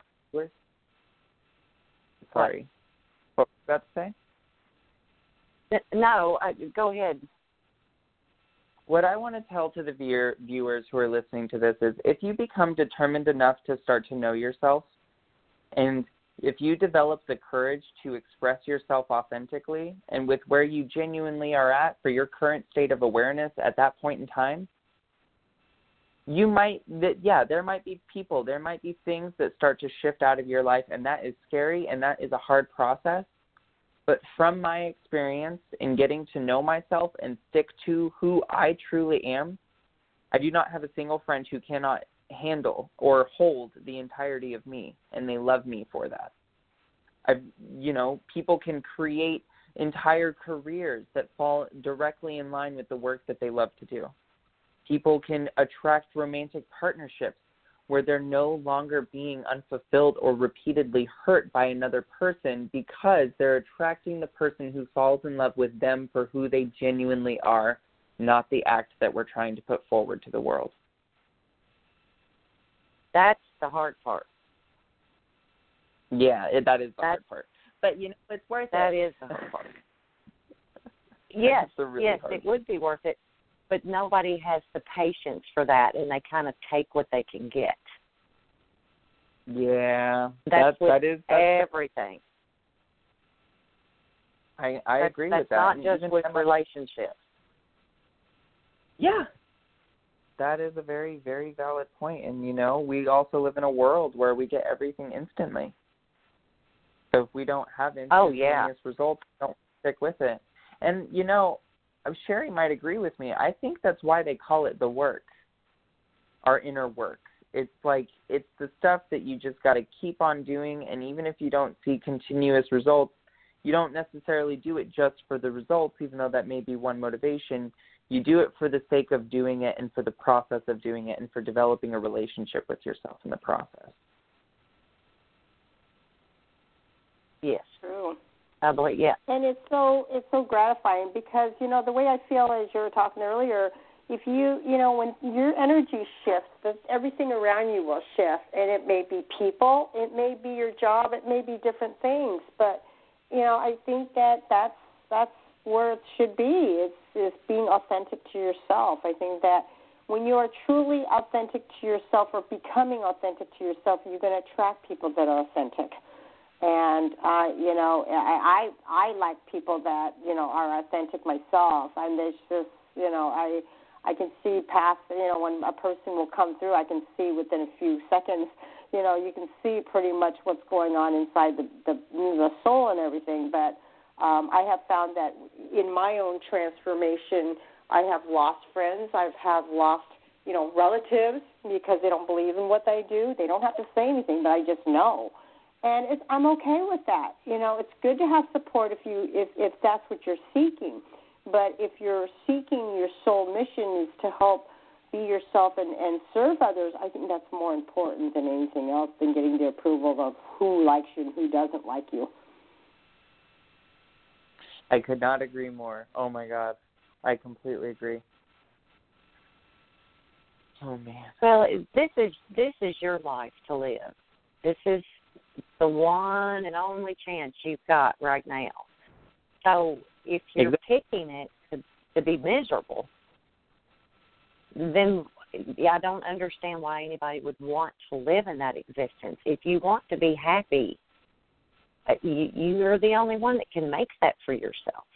sorry, what, what were you about to say? No, I, go ahead. What I want to tell to the viewer, viewers who are listening to this is if you become determined enough to start to know yourself, and if you develop the courage to express yourself authentically and with where you genuinely are at for your current state of awareness at that point in time, you might, yeah, there might be people, there might be things that start to shift out of your life, and that is scary, and that is a hard process. But from my experience in getting to know myself and stick to who I truly am, I do not have a single friend who cannot handle or hold the entirety of me, and they love me for that. I've, you know, people can create entire careers that fall directly in line with the work that they love to do. People can attract romantic partnerships where they're no longer being unfulfilled or repeatedly hurt by another person because they're attracting the person who falls in love with them for who they genuinely are, not the act that we're trying to put forward to the world. That's the hard part. Yeah, it, that is the That's, hard part. But, you know, it's worth that it. That is the hard part. Yes, really yes, hard. It would be worth it. But nobody has the patience for that, and they kind of take what they can get. Yeah, that's that, that is that's everything. I I that's, agree that's with that. Not and just with them, relationships. Yeah, that that is a very, very valid point. And, you know, we also live in a world where we get everything instantly. So if we don't have instantaneous oh, yeah. results, don't stick with it. And, you know, Sherry might agree with me. I think that's why they call it the work, our inner work. It's like it's the stuff that you just got to keep on doing, and even if you don't see continuous results, you don't necessarily do it just for the results, even though that may be one motivation. You do it for the sake of doing it and for the process of doing it and for developing a relationship with yourself in the process. Yes. True. I believe, yeah. And it's so it's so gratifying because, you know, the way I feel, as you were talking earlier, if you, you know, when your energy shifts, that everything around you will shift. And it may be people, it may be your job, it may be different things. But, you know, I think that that's, that's where it should be. It's, it's being authentic to yourself. I think that when you are truly authentic to yourself or becoming authentic to yourself, you're going to attract people that are authentic. And, uh, you know, I, I I like people that, you know, are authentic myself. And there's just, you know, I I can see past, you know, when a person will come through, I can see within a few seconds, you know, you can see pretty much what's going on inside the, the, the soul and everything. But um, I have found that in my own transformation, I have lost friends. I have lost, you know, relatives because they don't believe in what I do. They don't have to say anything, but I just know. And it's, I'm okay with that. You know, it's good to have support if you if, if that's what you're seeking. But if you're seeking your soul mission is to help be yourself and, and serve others, I think that's more important than anything else than getting the approval of who likes you and who doesn't like you. I could not agree more. Oh, my God. I completely agree. Oh, man. Well, this is this is your life to live. This is the one and only chance you've got right now. So if you're exactly. picking it to, to be miserable, then yeah, I don't understand why anybody would want to live in that existence. If you want to be happy, you, you're the only one that can make that for yourself.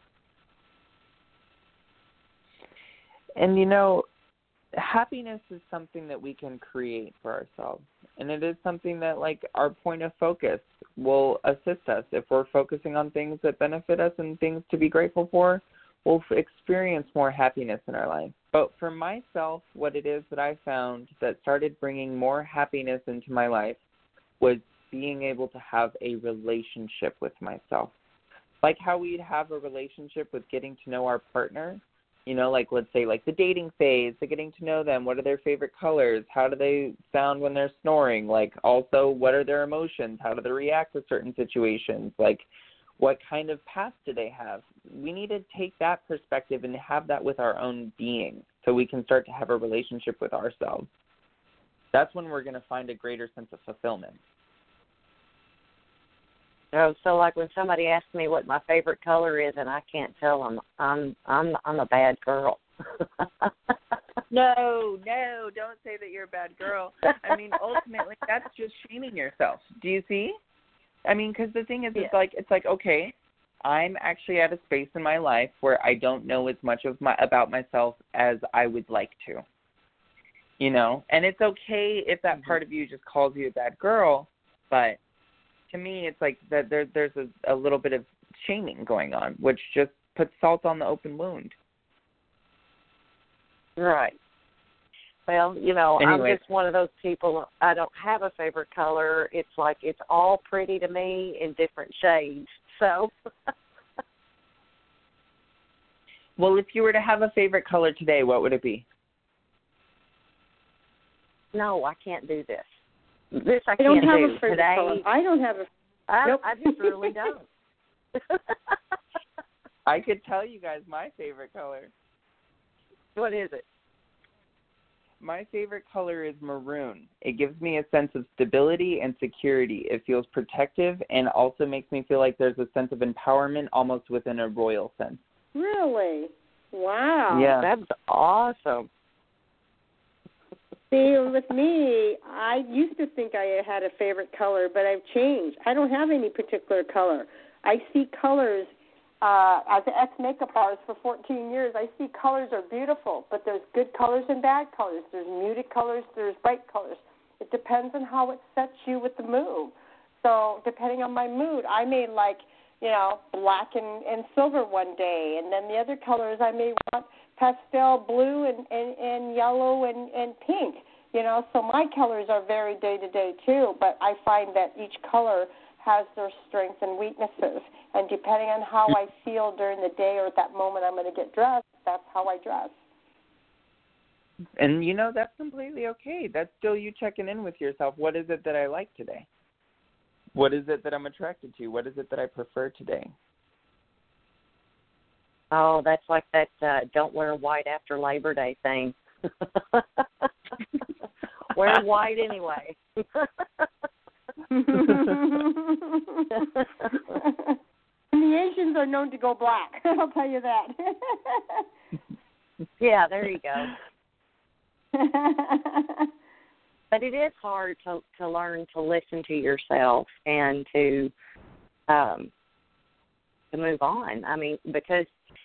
And, you know, happiness is something that we can create for ourselves. And it is something that, like, our point of focus will assist us. If we're focusing on things that benefit us and things to be grateful for, we'll experience more happiness in our life. But for myself, what it is that I found that started bringing more happiness into my life was being able to have a relationship with myself. Like how we'd have a relationship with getting to know our partner. You know, like, let's say, like, the dating phase, the getting to know them, what are their favorite colors, how do they sound when they're snoring, like, also, what are their emotions, how do they react to certain situations, like, what kind of past do they have? We need to take that perspective and have that with our own being so we can start to have a relationship with ourselves. That's when we're going to find a greater sense of fulfillment. Oh, so like when somebody asks me what my favorite color is and I can't tell them, I'm I'm I'm a bad girl. No, no, don't say that you're a bad girl. I mean, ultimately, that's just shaming yourself. Do you see? I mean, because the thing is, yeah. it's like it's like okay, I'm actually at a space in my life where I don't know as much of my about myself as I would like to. You know, and it's okay if that mm-hmm. part of you just calls you a bad girl, but to me, it's like that there, there's a, a little bit of shaming going on, which just puts salt on the open wound. Right. Well, you know, anyway. I'm just one of those people, I don't have a favorite color. It's like it's all pretty to me in different shades. So. Well, if you were to have a favorite color today, what would it be? No, I can't do this. This I, I don't can't have do. a favorite Today, color. I don't have a. I, nope. I just really don't. I could tell you guys my favorite color. What is it? My favorite color is maroon. It gives me a sense of stability and security. It feels protective and also makes me feel like there's a sense of empowerment almost within a royal sense. Really? Wow. Yeah. That's awesome. See, with me, I used to think I had a favorite color, but I've changed. I don't have any particular color. I see colors uh, as an ex-makeup artist for fourteen years, I see colors are beautiful, but there's good colors and bad colors. There's muted colors, there's bright colors. It depends on how it sets you with the mood. So depending on my mood, I may like, you know, black and, and silver one day, and then the other colors I may want pastel blue and, and, and yellow and, and pink. You know, so my colors are very day-to-day too, but I find that each color has their strengths and weaknesses, and depending on how I feel during the day or at that moment I'm going to get dressed, that's how I dress. And, you know, that's completely okay. That's still you checking in with yourself. What is it that I like today? What is it that I'm attracted to? What is it that I prefer today? Oh, that's like that uh, don't wear white after Labor Day thing. Wear white anyway. And the Asians are known to go black. I'll tell you that. Yeah, there you go. But it is hard to to learn to listen to yourself and to um, to move on. I mean, because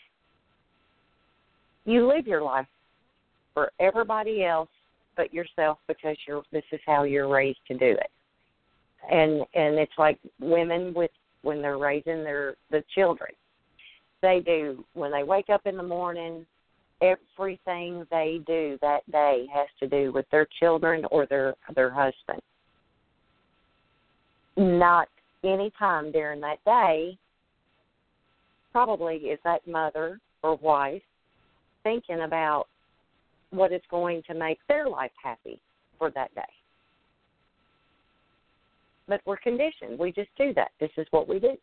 you live your life for everybody else but yourself, because you're this is how you're raised to do it. And and it's like women with when they're raising their the children. They do when they wake up in the morning, everything they do that day has to do with their children or their their husband. Not any time during that day probably is that mother or wife thinking about what is going to make their life happy for that day. But we're conditioned. We just do that. This is what we do.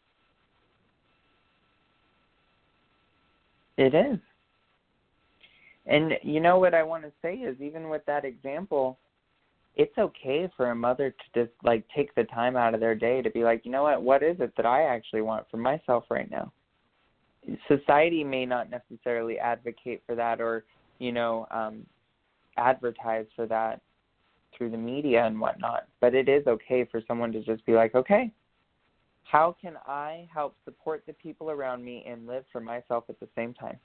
It is. And you know what I want to say is, even with that example, it's okay for a mother to just, like, take the time out of their day to be like, you know what, what is it that I actually want for myself right now? Society may not necessarily advocate for that or, you know, um, advertise for that through the media and whatnot, but it is okay for someone to just be like, okay, how can I help support the people around me and live for myself at the same time?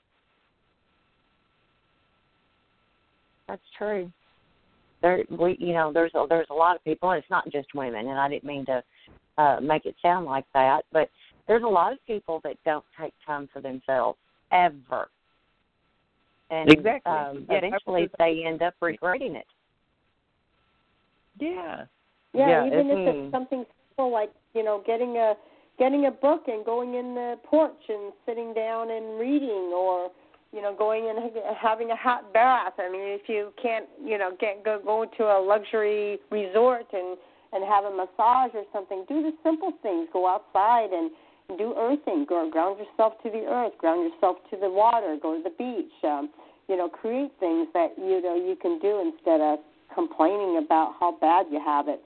That's true. There, we, you know, there's a, there's a lot of people, and it's not just women, and I didn't mean to uh, make it sound like that, but there's a lot of people that don't take time for themselves ever. And exactly. um, yeah, eventually they end up regretting it. Yeah. Yeah, yeah even it's, if it's something simple like, you know, getting a getting a book and going in the porch and sitting down and reading, or, you know, going and having a hot bath. I mean, if you can't, you know, get go go to a luxury resort and, and have a massage or something, do the simple things. Go outside and do earthing. Go ground yourself to the earth. Ground yourself to the water. Go to the beach. Um, you know, create things that, you know, you can do instead of complaining about how bad you have it.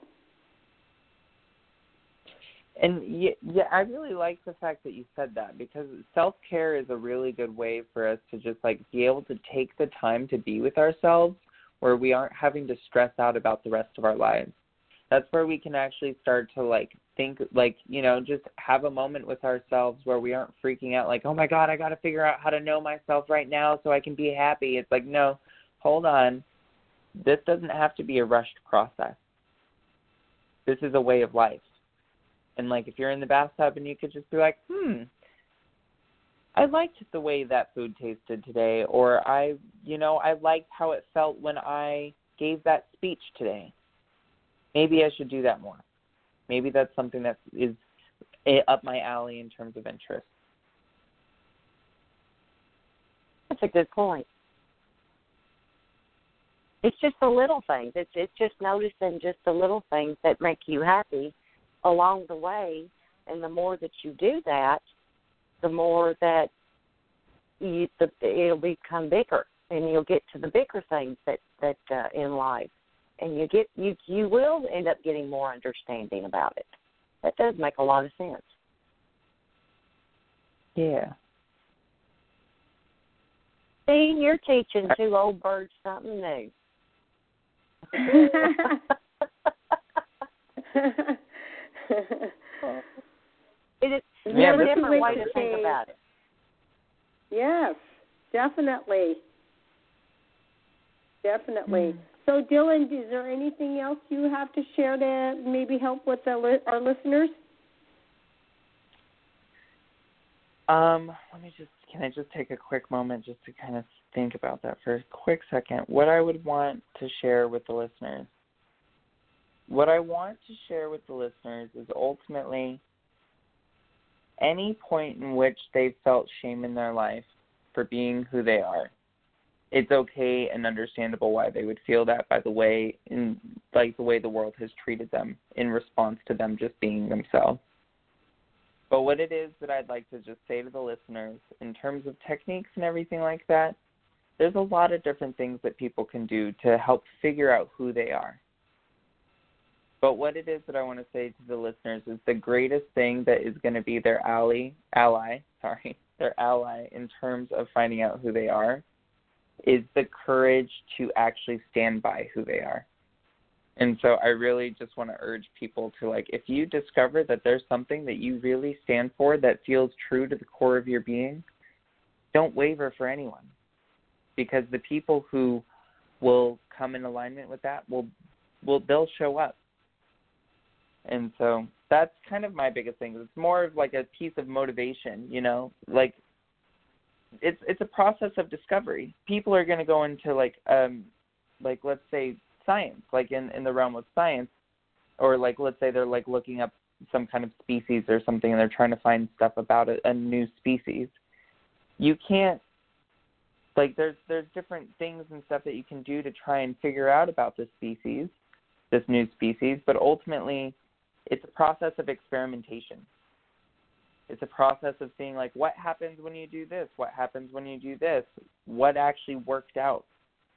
And yeah, yeah, I really like the fact that you said that, because self-care is a really good way for us to just, like, be able to take the time to be with ourselves where we aren't having to stress out about the rest of our lives. That's where we can actually start to, like, think, like, you know, just have a moment with ourselves where we aren't freaking out like, oh, my God, I got to figure out how to know myself right now so I can be happy. It's like, no, hold on. This doesn't have to be a rushed process. This is a way of life. And, like, if you're in the bathtub and you could just be like, hmm, I liked the way that food tasted today, or I, you know, I liked how it felt when I gave that speech today. Maybe I should do that more. Maybe that's something that is up my alley in terms of interest. That's a good point. It's just the little things. It's it's just noticing just the little things that make you happy along the way, and the more that you do that, the more that you, the, it'll become bigger, and you'll get to the bigger things that that uh, in life, and you get you you will end up getting more understanding about it. That does make a lot of sense. Yeah. See, you're teaching two old birds something new. It is Yeah, a this different is way the to think case. about it. Yes, definitely. Definitely. Mm. So, Dylan, is there anything else you have to share to maybe help with the li- our listeners? Um, let me just, can I just take a quick moment just to kind of think about that for a quick second? What I would want to share with the listeners, what I want to share with the listeners is ultimately any point in which they've felt shame in their life for being who they are. It's okay and understandable why they would feel that by the way, in like the way the world has treated them in response to them just being themselves. But what it is that I'd like to just say to the listeners, in terms of techniques and everything like that, there's a lot of different things that people can do to help figure out who they are. But what it is that I want to say to the listeners is the greatest thing that is going to be their ally, ally, sorry, their ally in terms of finding out who they are is the courage to actually stand by who they are. And so I really just want to urge people to, like, if you discover that there's something that you really stand for that feels true to the core of your being, don't waver for anyone. Because the people who will come in alignment with that, will, will they'll show up. And so that's kind of my biggest thing. It's more of like a piece of motivation, you know, like it's it's a process of discovery. People are going to go into like, um, like let's say science, like in, in the realm of science, or like let's say they're like looking up some kind of species or something and they're trying to find stuff about a, a new species. You can't, like there's there's different things and stuff that you can do to try and figure out about this species, this new species, but ultimately it's a process of experimentation. It's a process of seeing, like, what happens when you do this? What happens when you do this? What actually worked out?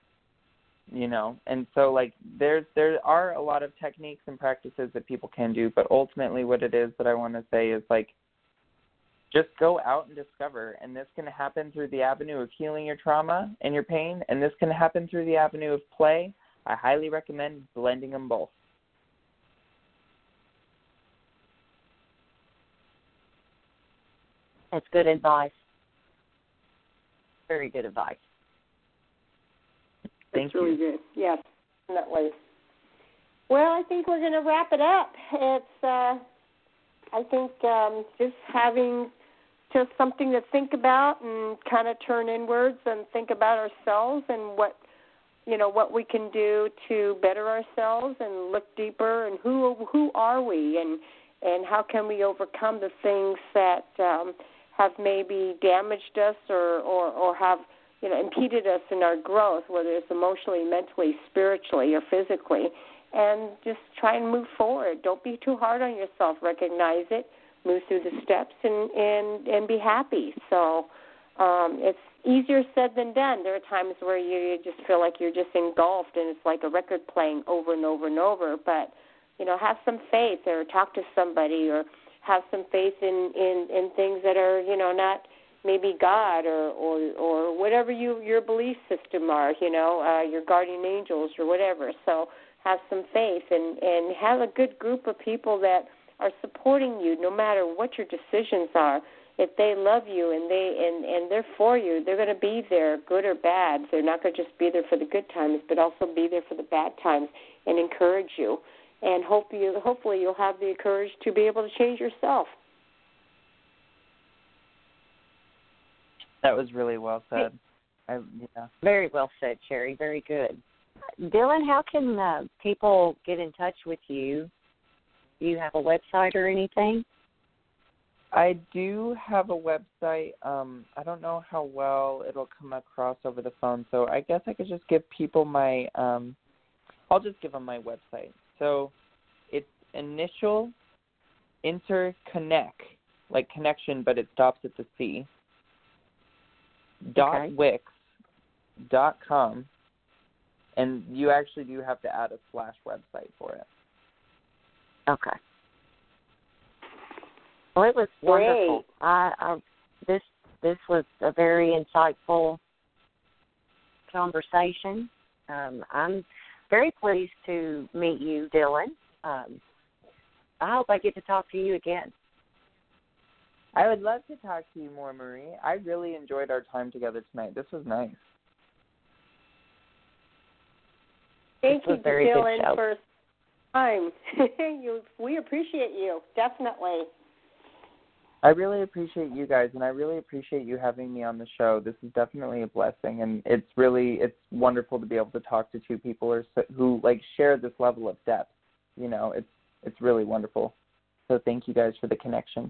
You know? And so, like, there's, there are a lot of techniques and practices that people can do, but ultimately what it is that I want to say is, like, just go out and discover. And this can happen through the avenue of healing your trauma and your pain, and this can happen through the avenue of play. I highly recommend blending them both. That's good advice. Very good advice. Thank That's you. really good. Yes, definitely. Well, I think we're going to wrap it up. It's, uh, I think, um, just having just something to think about and kind of turn inwards and think about ourselves and what, you know, what we can do to better ourselves and look deeper and who who are we and and how can we overcome the things that um, have maybe damaged us or, or, or have, you know, impeded us in our growth, whether it's emotionally, mentally, spiritually, or physically, and just try and move forward. Don't be too hard on yourself. Recognize it, move through the steps, and, and, and be happy. So um, it's easier said than done. There are times where you, you just feel like you're just engulfed and it's like a record playing over and over and over, but, you know, have some faith or talk to somebody or have some faith in, in, in things that are, you know, not maybe God or, or, or whatever you, your belief system are, you know, uh, your guardian angels or whatever. So have some faith and, and have a good group of people that are supporting you no matter what your decisions are. If they love you and they and, and they're for you, they're going to be there, good or bad. They're not going to just be there for the good times, but also be there for the bad times and encourage you. And hope you, hopefully you'll have the courage to be able to change yourself. That was really well said. I, yeah. Very well said, Sherry. Very good. Dylan, how can uh, people get in touch with you? Do you have a website or anything? I do have a website. Um, I don't know how well it'll come across over the phone, so I guess I could just give people my um, – I'll just give them my website. So it's initial interconnect, like connection, but it stops at the C, dot Okay. wix dot com, and you actually do have to add a slash website for it. Okay. Well, it was wonderful. I, I this this was a very insightful conversation. Um, I'm very pleased to meet you, Dylan. Um, I hope I get to talk to you again. I would love to talk to you more, Marie. I really enjoyed our time together tonight. This was nice. Thank you, very good Dylan, show. for time. you, we appreciate you, definitely. I really appreciate you guys, and I really appreciate you having me on the show. This is definitely a blessing, and it's really it's wonderful to be able to talk to two people or so, who like share this level of depth. You know, it's it's really wonderful. So thank you guys for the connection.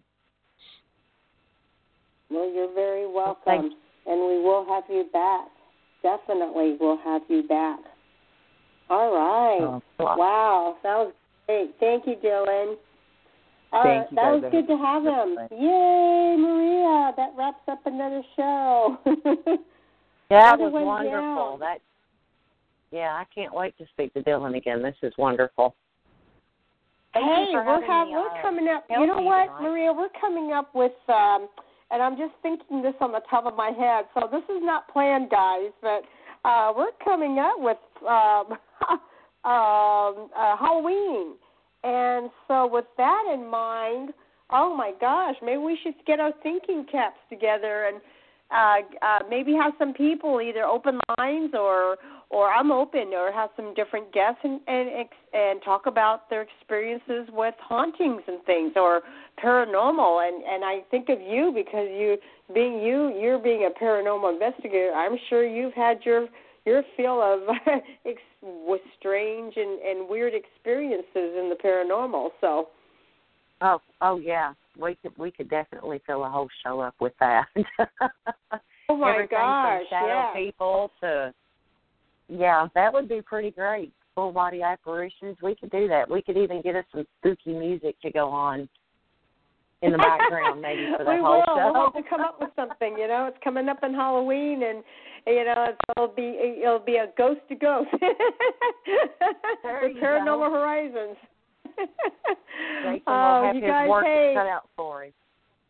Well, you're very welcome, Thanks. and we will have you back. Definitely, we'll have you back. All right. Oh, wow, that was great. Thank you, Dylan. Uh, Thank you, that guys. was good to have him. Yay, Maria! That wraps up another show. That Another was one wonderful. down. That, yeah, I can't wait to speak to Dylan again. This is wonderful. Thank you Hey, for we're having have, me, we're uh, coming up. help You know me what, tonight. Maria? We're coming up with, um, and I'm just thinking this on the top of my head. So this is not planned, guys, but uh, we're coming up with um, um, uh, Halloween. And so with that in mind, oh, my gosh, maybe we should get our thinking caps together and uh, uh, maybe have some people either open lines or or I'm open or have some different guests and, and, and talk about their experiences with hauntings and things or paranormal. And, and I think of you because you, being you, you're being a paranormal investigator. I'm sure you've had your your feel of ex- with strange and, and weird experiences in the paranormal. So, Oh, oh yeah, we could we could definitely fill a whole show up with that. oh my Everything gosh, from shadow yeah. people to yeah, that would be pretty great. Full body apparitions, we could do that. We could even get us some spooky music to go on in the background, maybe for the we whole will. show. We'll have to come up with something. You know, it's coming up on Halloween, and you know, it'll be it'll be a ghost to ghost. There The you Paranormal go. Horizons. Jason oh, will have you his guys, work hey. cut out for him.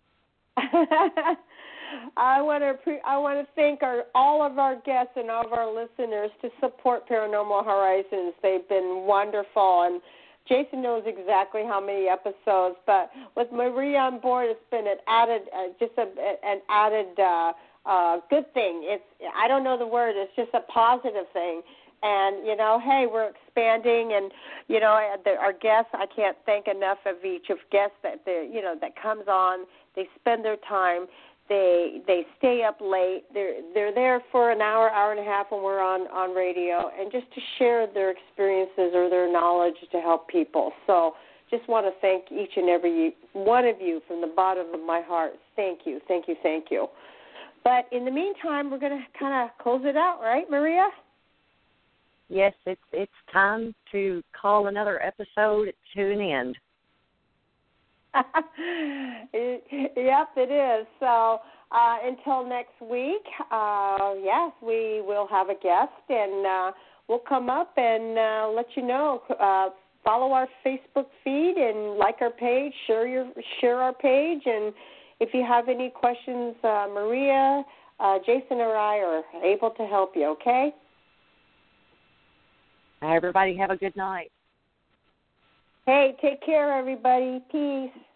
I want to pre- I want to thank our all of our guests and all of our listeners to support Paranormal Horizons. They've been wonderful, and Jason knows exactly how many episodes. But with Maria on board, it's been an added, uh, just a, an added uh, uh, good thing. It's I don't know the word. It's just a positive thing. And, you know, hey, we're expanding, and, you know, the, our guests, I can't thank enough of each of guests that, you know, that comes on. They spend their time. They they stay up late. They're they're there for an hour, hour and a half when we're on, on radio, and just to share their experiences or their knowledge to help people. So just want to thank each and every one of you from the bottom of my heart. Thank you, thank you, thank you. But in the meantime, we're going to kind of close it out, right, Maria? Yes, it's it's time to call another episode to an end. Yep, it is. So uh, until next week, uh, yes, we will have a guest, and uh, we'll come up and uh, let you know. Uh, follow our Facebook feed and like our page, share your share our page, and if you have any questions, uh, Maria, uh, Jason, or I are able to help you. Okay. Everybody have a good night. Hey, take care, everybody. Peace.